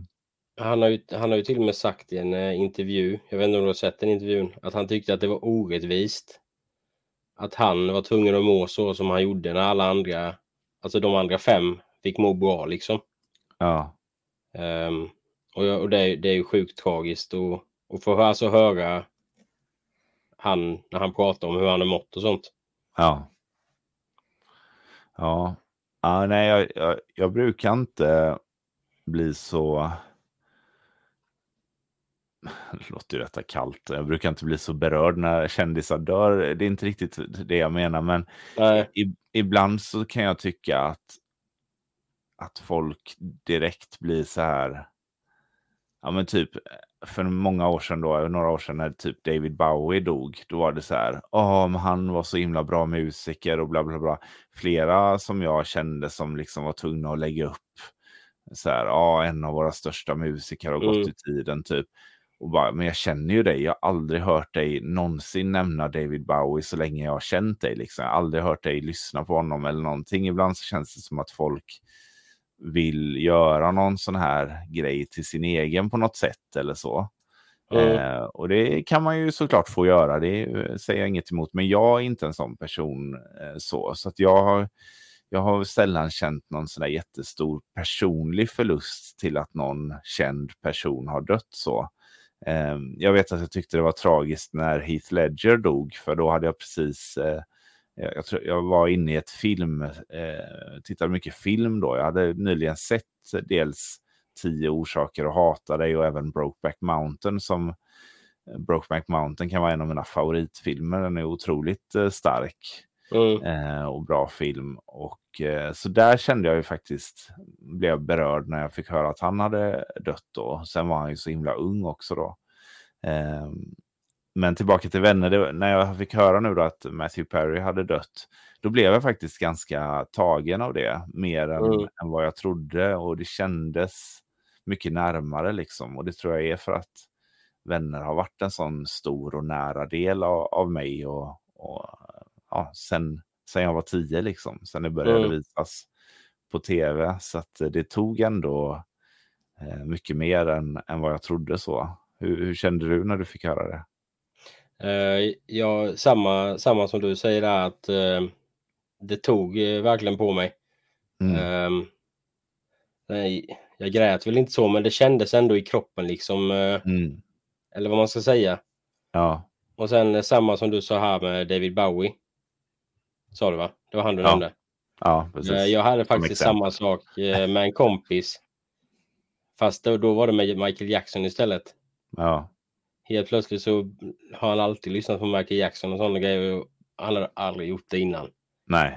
Han har ju till och med sagt i en intervju, jag vet inte om du har sett den intervjun, att han tyckte att det var orättvist att han var tvungen att må så som han gjorde när alla andra, alltså de andra 5 fick må bra liksom. ja. Och det är ju sjukt tragiskt och få alltså höra han när han pratar om hur han har mått och sånt. Ja. Ja. Ja, nej, jag brukar inte bli så, det låter ju detta kallt. Jag brukar inte bli så berörd när kändisar dör. Det är inte riktigt det jag menar, men Nej. ibland så kan jag tycka att folk direkt blir så här, ja men typ för många år sedan då, några år sedan när typ David Bowie dog, då var det så här, men han var så himla bra musiker och bla bla bla. Flera som jag kände som liksom var tvungna att lägga upp så här, en av våra största musiker har gått i tiden typ. Och bara, men jag känner ju dig, jag har aldrig hört dig någonsin nämna David Bowie så länge jag har känt dig liksom. Jag har aldrig hört dig lyssna på honom eller någonting. Ibland så känns det som att folk vill göra någon sån här grej till sin egen på något sätt eller så. Och det kan man ju såklart få göra, det säger jag inget emot, men jag är inte en sån person så att jag har sällan känt någon sån där jättestor personlig förlust till att någon känd person har dött så. Jag vet att jag tyckte det var tragiskt när Heath Ledger dog, för då hade jag precis jag var inne i ett tittade mycket film då. Jag hade nyligen sett dels 10 orsaker att hata dig och även Brokeback Mountain, som Brokeback Mountain kan vara en av mina favoritfilmer. Den är otroligt stark och bra film. Och så där kände jag ju faktiskt, blev berörd när jag fick höra att han hade dött då. Sen var han ju så himla ung också då. Men tillbaka till vänner, när jag fick höra nu då att Matthew Perry hade dött, då blev jag faktiskt ganska tagen av det, mer än vad jag trodde, och det kändes mycket närmare liksom, och det tror jag är för att vänner har varit en sån stor och nära del av mig och ja, sen jag var 10 liksom, sen det började visas på tv, så att det tog ändå mycket mer än vad jag trodde så. Hur kände du när du fick höra det? Ja, samma som du säger där, att det tog verkligen på mig. Nej, jag grät väl inte så, men det kändes ändå i kroppen liksom. Mm. Eller vad man ska säga. Ja, Och sen samma som du sa här med David Bowie. Sa du va? Det var han du ja, nämnde. ja, precis. Jag hade Som faktiskt exempel. samma sak med en kompis. Fast då var det med Michael Jackson istället. Ja, Helt plötsligt så har han alltid lyssnat på Michael Jackson och sådana grejer. Och han hade aldrig gjort det innan. nej,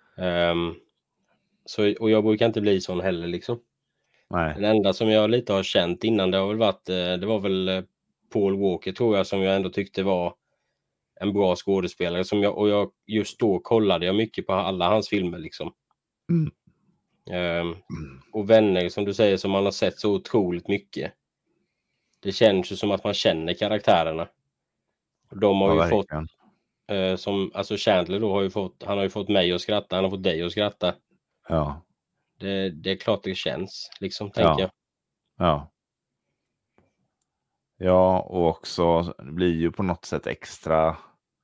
Och jag brukar inte bli sån heller liksom. nej. Den enda som jag lite har känt innan det har väl varit, det var väl Paul Walker tror jag, som jag ändå tyckte var en bra skådespelare. Jag just då kollade jag mycket på alla hans filmer liksom. Mm. Och Vänner som du säger, som man har sett så otroligt mycket. Det känns ju som att man känner karaktärerna. De har Ja, ju fått, verkligen. alltså Chandler då han har ju fått mig att skratta, han har fått dig att skratta. Ja, Det är klart det känns liksom, tänker ja, jag. ja. Ja, och också det blir ju på något sätt extra,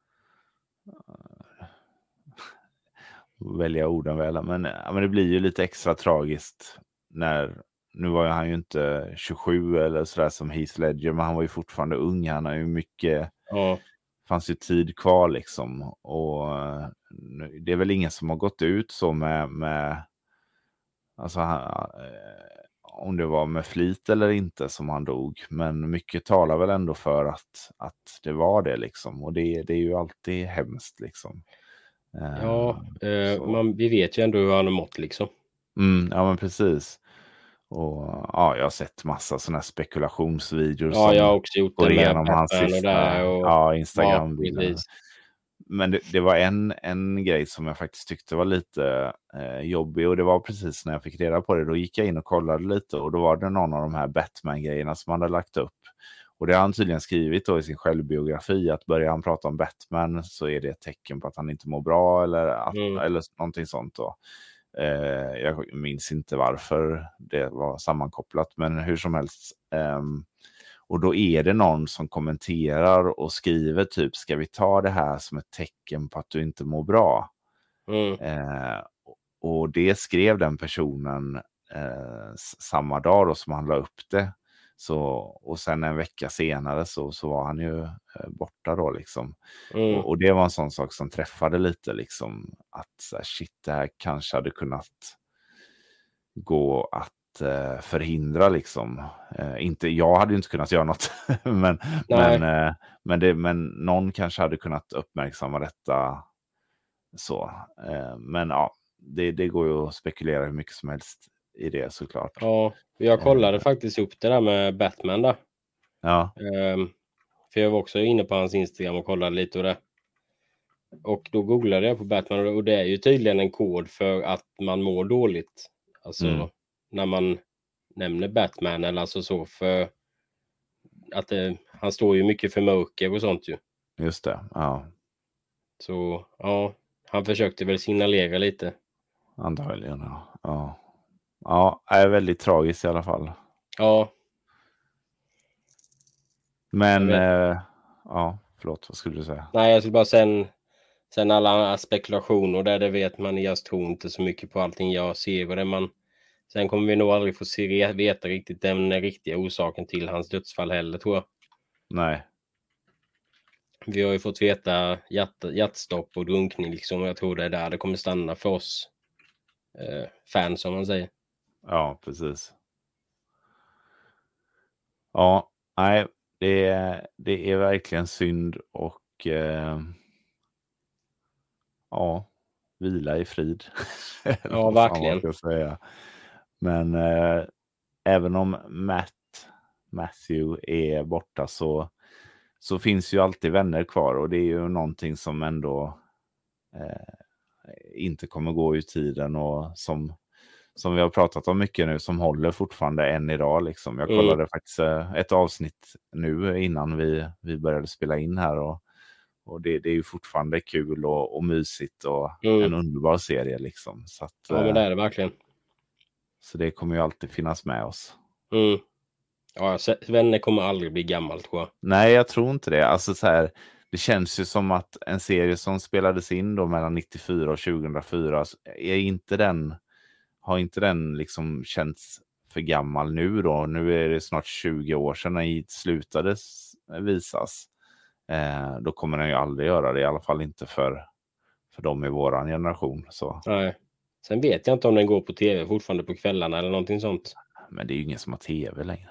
välja orden väl, men, ja, men det blir ju lite extra tragiskt nu var ju han ju inte 27 eller sådär som Heath Ledger, men han var ju fortfarande ung. Han har ju mycket, Ja, fanns ju tid kvar liksom, och det är väl ingen som har gått ut så med alltså om det var med flit eller inte som han dog, men mycket talar väl ändå för att det var det liksom, och det är ju alltid hemskt liksom. ja, Så. vi vet ju ändå hur han har mått liksom. Ja men precis. Och ja, jag har sett massa sådana här spekulationsvideor Ja, jag som har också gjort det går med igenom hans Batman och sista, det och ja, ja, Instagram-bilderna. precis. Men det var en grej som jag faktiskt tyckte var lite jobbig, och det var precis när jag fick reda på det. Då gick jag in och kollade lite, och då var det någon av de här Batman-grejerna som han hade lagt upp. Och det har han tydligen skrivit då i sin självbiografi, att börjar han prata om Batman så är det ett tecken på att han inte mår bra, eller någonting sånt då. Jag minns inte varför det var sammankopplat, men hur som helst. Och då är det någon som kommenterar och skriver typ, ska vi ta det här som ett tecken på att du inte mår bra? Och det skrev den personen samma dag då som han la upp det. Så, och sen en vecka senare så var han ju borta då liksom. Och det var en sån sak som träffade lite liksom, att så här, shit, det här kanske hade kunnat gå att förhindra liksom. Jag hade ju inte kunnat göra något, men någon kanske hade kunnat uppmärksamma detta så. Men ja, det går ju att spekulera hur mycket som helst i det såklart. Ja, jag kollade faktiskt upp det där med Batman där. Ja, För jag var också inne på hans Instagram och kollade lite och det. Och då googlade jag på Batman och det är ju tydligen en kod för att man mår dåligt. Alltså när man nämner Batman eller alltså så, för att han står ju mycket för mörker och sånt ju. just det. Ja, Så ja, han försökte väl signalera lite. antagligen. Ja, ja, är väldigt tragiskt i alla fall. Ja, jag Men vet. ja, förlåt, vad skulle du säga? Nej, jag skulle bara sen alla spekulationer där, det vet man. Jag tror inte så mycket på allting jag ser och sen kommer vi nog aldrig få veta riktigt den riktiga orsaken till hans dödsfall heller, tror jag. Nej. Vi har ju fått veta hjärtstopp och drunkning liksom, och jag tror det är där det kommer stanna för oss fans, som man säger. Ja, precis. Ja, nej, det är verkligen synd, och ja, vila i frid. Eller Ja, vad fan man verkligen. ska säga. Men även om Matthew är borta, så finns ju alltid vänner kvar, och det är ju någonting som ändå inte kommer gå ur tiden, och som vi har pratat om mycket nu, som håller fortfarande än idag liksom. Jag kollade faktiskt ett avsnitt nu innan vi började spela in här, och det är ju fortfarande kul och mysigt och en underbar serie liksom. Så att, Ja, men det är det verkligen. så det kommer ju alltid finnas med oss. Ja, vänner kommer aldrig bli gammal, tror jag. Nej, jag tror inte det. Alltså så här, det känns ju som att en serie som spelades in då mellan 94 och 2004 är inte den har inte den liksom känts för gammal nu då? Nu är det snart 20 år sedan när Heat slutade visas. Då kommer den ju aldrig göra det, i alla fall inte för dem i våran generation. Så. Nej. Sen vet jag inte om den går på tv fortfarande på kvällarna eller någonting sånt. Men det är ju ingen som har tv längre.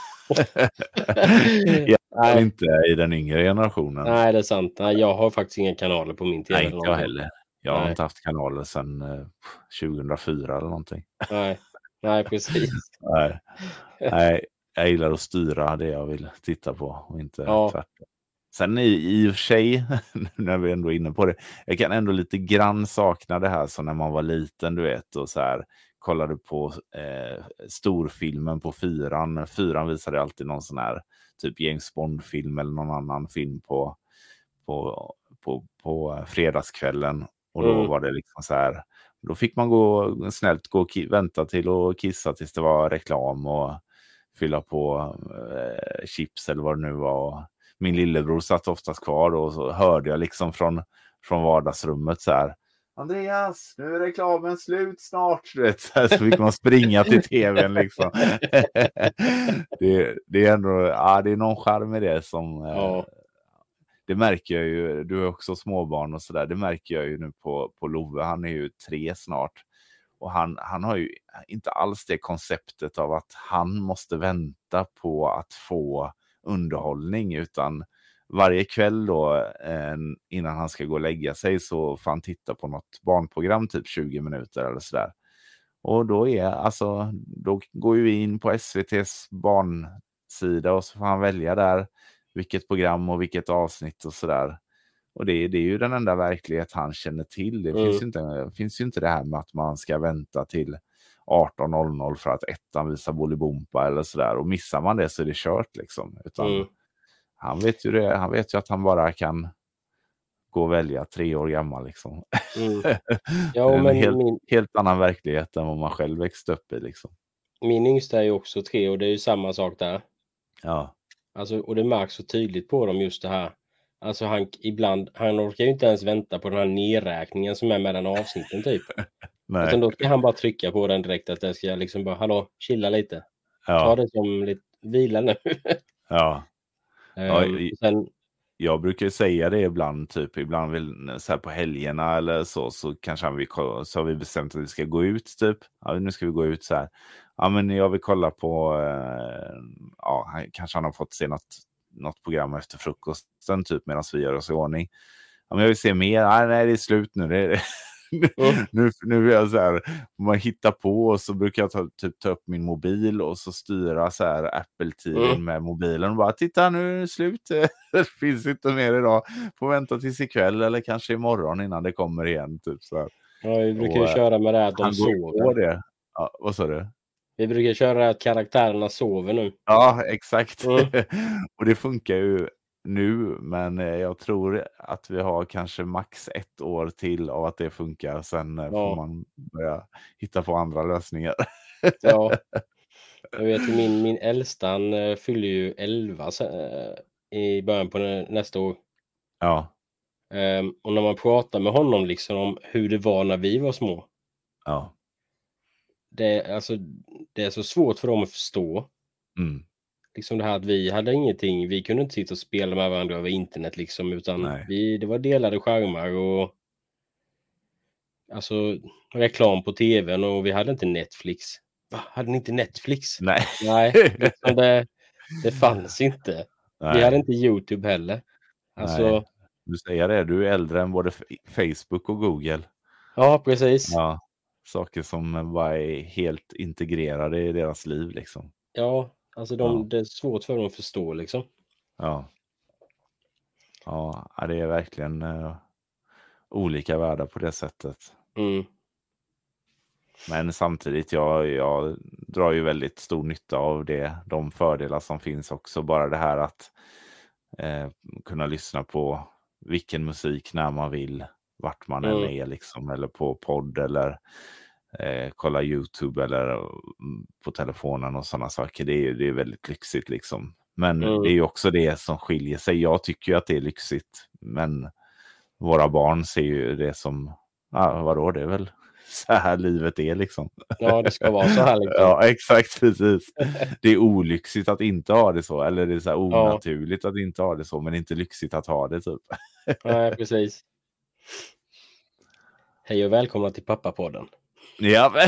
I alla fall Nej. inte i den yngre generationen. Nej, det är sant. Nej, jag har faktiskt inga kanaler på min tv. Nej, eller inte jag någonting. heller. Jag har Nej. inte haft kanaler sedan 2004 eller någonting. Nej, precis. Nej, jag gillar att styra det jag vill titta på och inte Ja. tvärtom. Sen i och för sig, när vi ändå är inne på det, jag kan ändå lite grann sakna det här som när man var liten, du vet, och så här kollade på storfilmen på 4:an. 4:an visade alltid någon sån här typ James Bond-film eller någon annan film på fredagskvällen. Och då var det liksom så här, då fick man snällt gå och vänta till och kissa tills det var reklam och fylla på chips eller vad det nu var. Min lillebror satt oftast kvar och så hörde jag liksom från vardagsrummet så här: Andreas, nu är reklamen slut snart. Så fick man springa till tvn liksom. det är ändå, det är någon charm i det som... Det märker jag ju, du är också småbarn och sådär, det märker jag ju nu på Love, han är ju 3 snart. Och han har ju inte alls det konceptet av att han måste vänta på att få underhållning, utan varje kväll då innan han ska gå och lägga sig så får han titta på något barnprogram typ 20 minuter eller sådär. Och då går ju vi in på SVT:s barnsida och så får han välja där vilket program och vilket avsnitt och sådär. Och det är ju den enda verklighet han känner till. Det finns ju inte det här med att man ska vänta till 18:00 för att ettan visar Bolibompa eller sådär. Och missar man det så är det kört liksom. Utan han vet ju det. Han vet ju att han bara kan gå och välja 3 år gammal liksom. Ja, men helt annan verklighet än vad man själv växte upp i liksom. Min yngsta är ju också 3 och det är ju samma sak där. Ja. Alltså, och det märks så tydligt på dem just det här. Alltså han orkar ju inte ens vänta på den här nedräkningen som är mellan avsnitten typ. Nej. Utan då ska han bara trycka på den direkt, att det ska liksom bara, hallå, chilla lite. Ja. Ta det som lite vila nu. Ja. Sen, jag brukar säga det ibland, typ ibland så här på helgerna eller så kanske så har vi bestämt att vi ska gå ut typ. Ja, nu ska vi gå ut så här. Ja, men jag vill kolla på kanske han har fått se något program efter frukosten typ medan vi gör oss i ordning. Ja, men jag vill se mer. Nej, det är slut nu. Nu är jag så här, man hittar på och så brukar jag ta upp min mobil och så styra så här Apple TV med mobilen och bara titta, nu är det slut. Det finns inte mer idag. Får vänta tills ikväll eller kanske imorgon innan det kommer igen typ så här. Ja, vi brukar ju köra med det att de sover. Det. Ja, vad sa du? Vi brukar köra att karaktärerna sover nu. Ja, exakt. Och det funkar ju nu, men jag tror att vi har kanske max 1 år till av att det funkar. Sen får man börja hitta på andra lösningar. Ja, jag vet ju min äldsta, han fyller ju 11 i början på nästa år. Ja. Och när man pratar med honom liksom om hur det var när vi var små. Ja. Det är så svårt för dem att förstå. Liksom det här att vi hade ingenting, vi kunde inte sitta och spela med varandra över internet liksom, utan det var delade skärmar och alltså reklam på tvn, och vi hade inte Netflix. Va? Hade ni inte Netflix? Nej, liksom det fanns inte. Nej. Vi hade inte YouTube heller. Alltså, du säger det, du är äldre än både Facebook och Google. Ja, precis. Ja, saker som bara är helt integrerade i deras liv liksom. Ja, alltså det är svårt för dem att förstå liksom. Ja, det är verkligen olika världar på det sättet. Men samtidigt, jag drar ju väldigt stor nytta av de fördelar som finns också. Bara det här att kunna lyssna på vilken musik när man vill, vart man än är liksom, eller på podd eller kolla YouTube eller på telefonen och sådana saker. Det är väldigt lyxigt liksom. Men det är ju också det som skiljer sig. Jag tycker ju att det är lyxigt, men våra barn ser ju det som, vadå, det är väl så här livet är liksom. Ja, det ska vara så här liksom. Ja, exakt, precis. Det är olyxigt att inte ha det så, eller det är så här Ja. onaturligt att inte ha det så, men inte lyxigt att ha det typ. Nej, precis. Hej och välkomna till Pappapodden. Ja, men...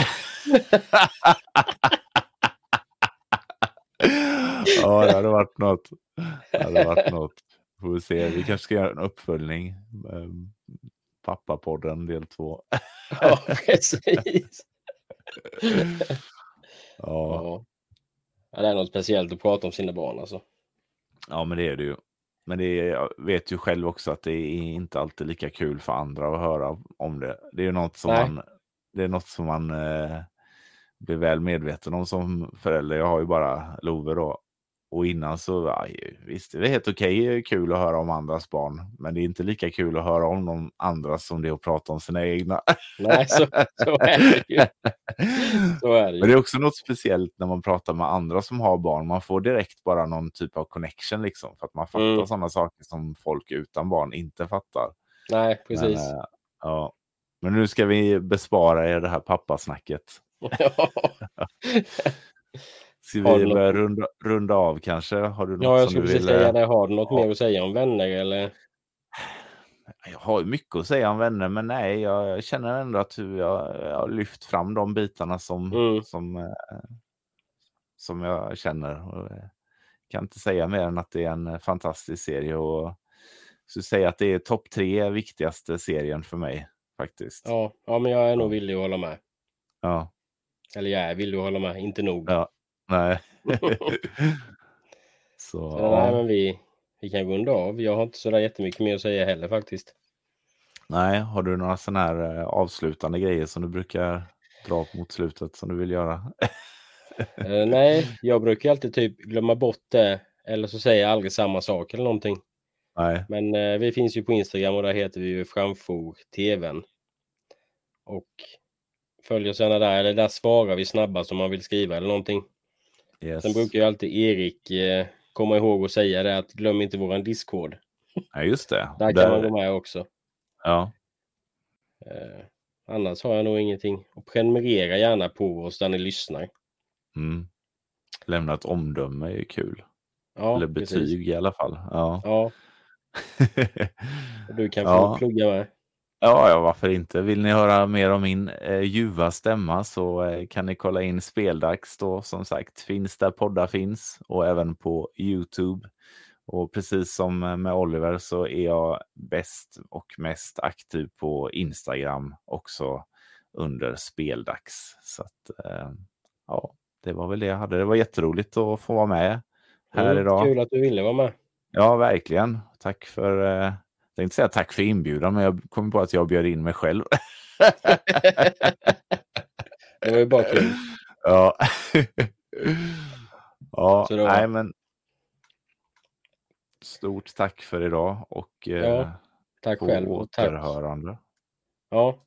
Ja, det hade varit något. Det hade varit något. Får vi se. Vi kanske ska göra en uppföljning. Pappapodden del 2. Ja, precis. Ja. Ja, det är något speciellt att prata om sina barn alltså. Ja, men det är det ju. Men jag vet ju själv också att det är inte alltid lika kul för andra att höra om det. Det är ju något som man blir väl medveten om som förälder. Jag har ju bara Love då. Och innan så, ja, visst, det är helt okej, kul att höra om andras barn. Men det är inte lika kul att höra om de andra som det är att prata om sina egna. Nej, så är det ju. Så är det ju. Men det är också något speciellt när man pratar med andra som har barn. Man får direkt bara någon typ av connection liksom. För att man fattar sådana saker som folk utan barn inte fattar. Nej, precis. Men, ja. Men nu ska vi bespara er det här pappasnacket. Ska vi börja runda av kanske? Har du något jag som skulle du precis vill... säga det. Har du något mer att säga om vänner eller? Jag har ju mycket att säga om vänner, men nej, jag känner ändå att jag har lyft fram de bitarna som jag känner. Och kan inte säga mer än att det är en fantastisk serie och så säga att det är topp 3 viktigaste serien för mig faktiskt. Ja, men jag är nog villig att hålla med. Ja. Eller jag är villig att hålla med, inte nog. Ja, nej. Så nej, men vi kan runda av. Jag har inte så där jättemycket mer att säga heller faktiskt. Nej, har du några sådana här avslutande grejer som du brukar dra mot slutet som du vill göra? Nej, jag brukar alltid typ glömma bort det. Eller så säger jag aldrig samma sak eller någonting. Nej. Men vi finns ju på Instagram och där heter vi ju Framfor TV:n. Och följ oss gärna där. Eller där svarar vi snabbast om man vill skriva eller någonting. Yes. Sen brukar ju alltid Erik komma ihåg att säga det att glöm inte våran Discord. Ja, just det. Där kan man gå med också. Ja. Annars har jag nog ingenting. Och prenumerera gärna på oss där ni lyssnar. Lämna ett omdöme är ju kul. Ja, eller betyg precis. I alla fall. Ja. Och du kan få plugga med. Ja, varför inte? Vill ni höra mer om min ljuva stämma så kan ni kolla in Speldags då, som sagt. Finns där poddar finns och även på YouTube. Och precis som med Oliver så är jag bäst och mest aktiv på Instagram också under Speldags. Så att, det var väl det jag hade. Det var jätteroligt att få vara med här idag. Kul att du ville vara med. Ja, verkligen. Tack för... jag tänkte säga tack för inbjudan, men jag kom på att jag bjöd in mig själv. Det var ju bara kul. Ja. Ja, så då... nej men... Stort tack för idag och tack själv. Och återhörande. Tack. Ja.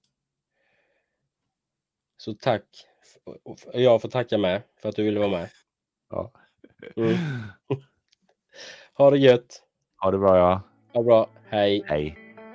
Så tack. Jag får tacka med för att du ville vara med. Ja. Ha det gött. Ha det bra, ja. Ha det bra. Hej. Hej.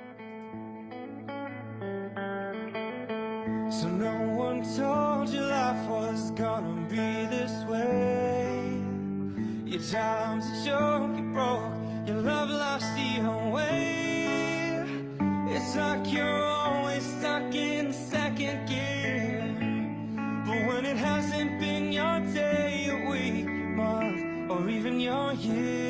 So no one told you life was gonna be this way. Your times are young, you broke, your love lost your way. It's like you're always stuck in second gear. But when it hasn't been your day, your week, month, or even your year,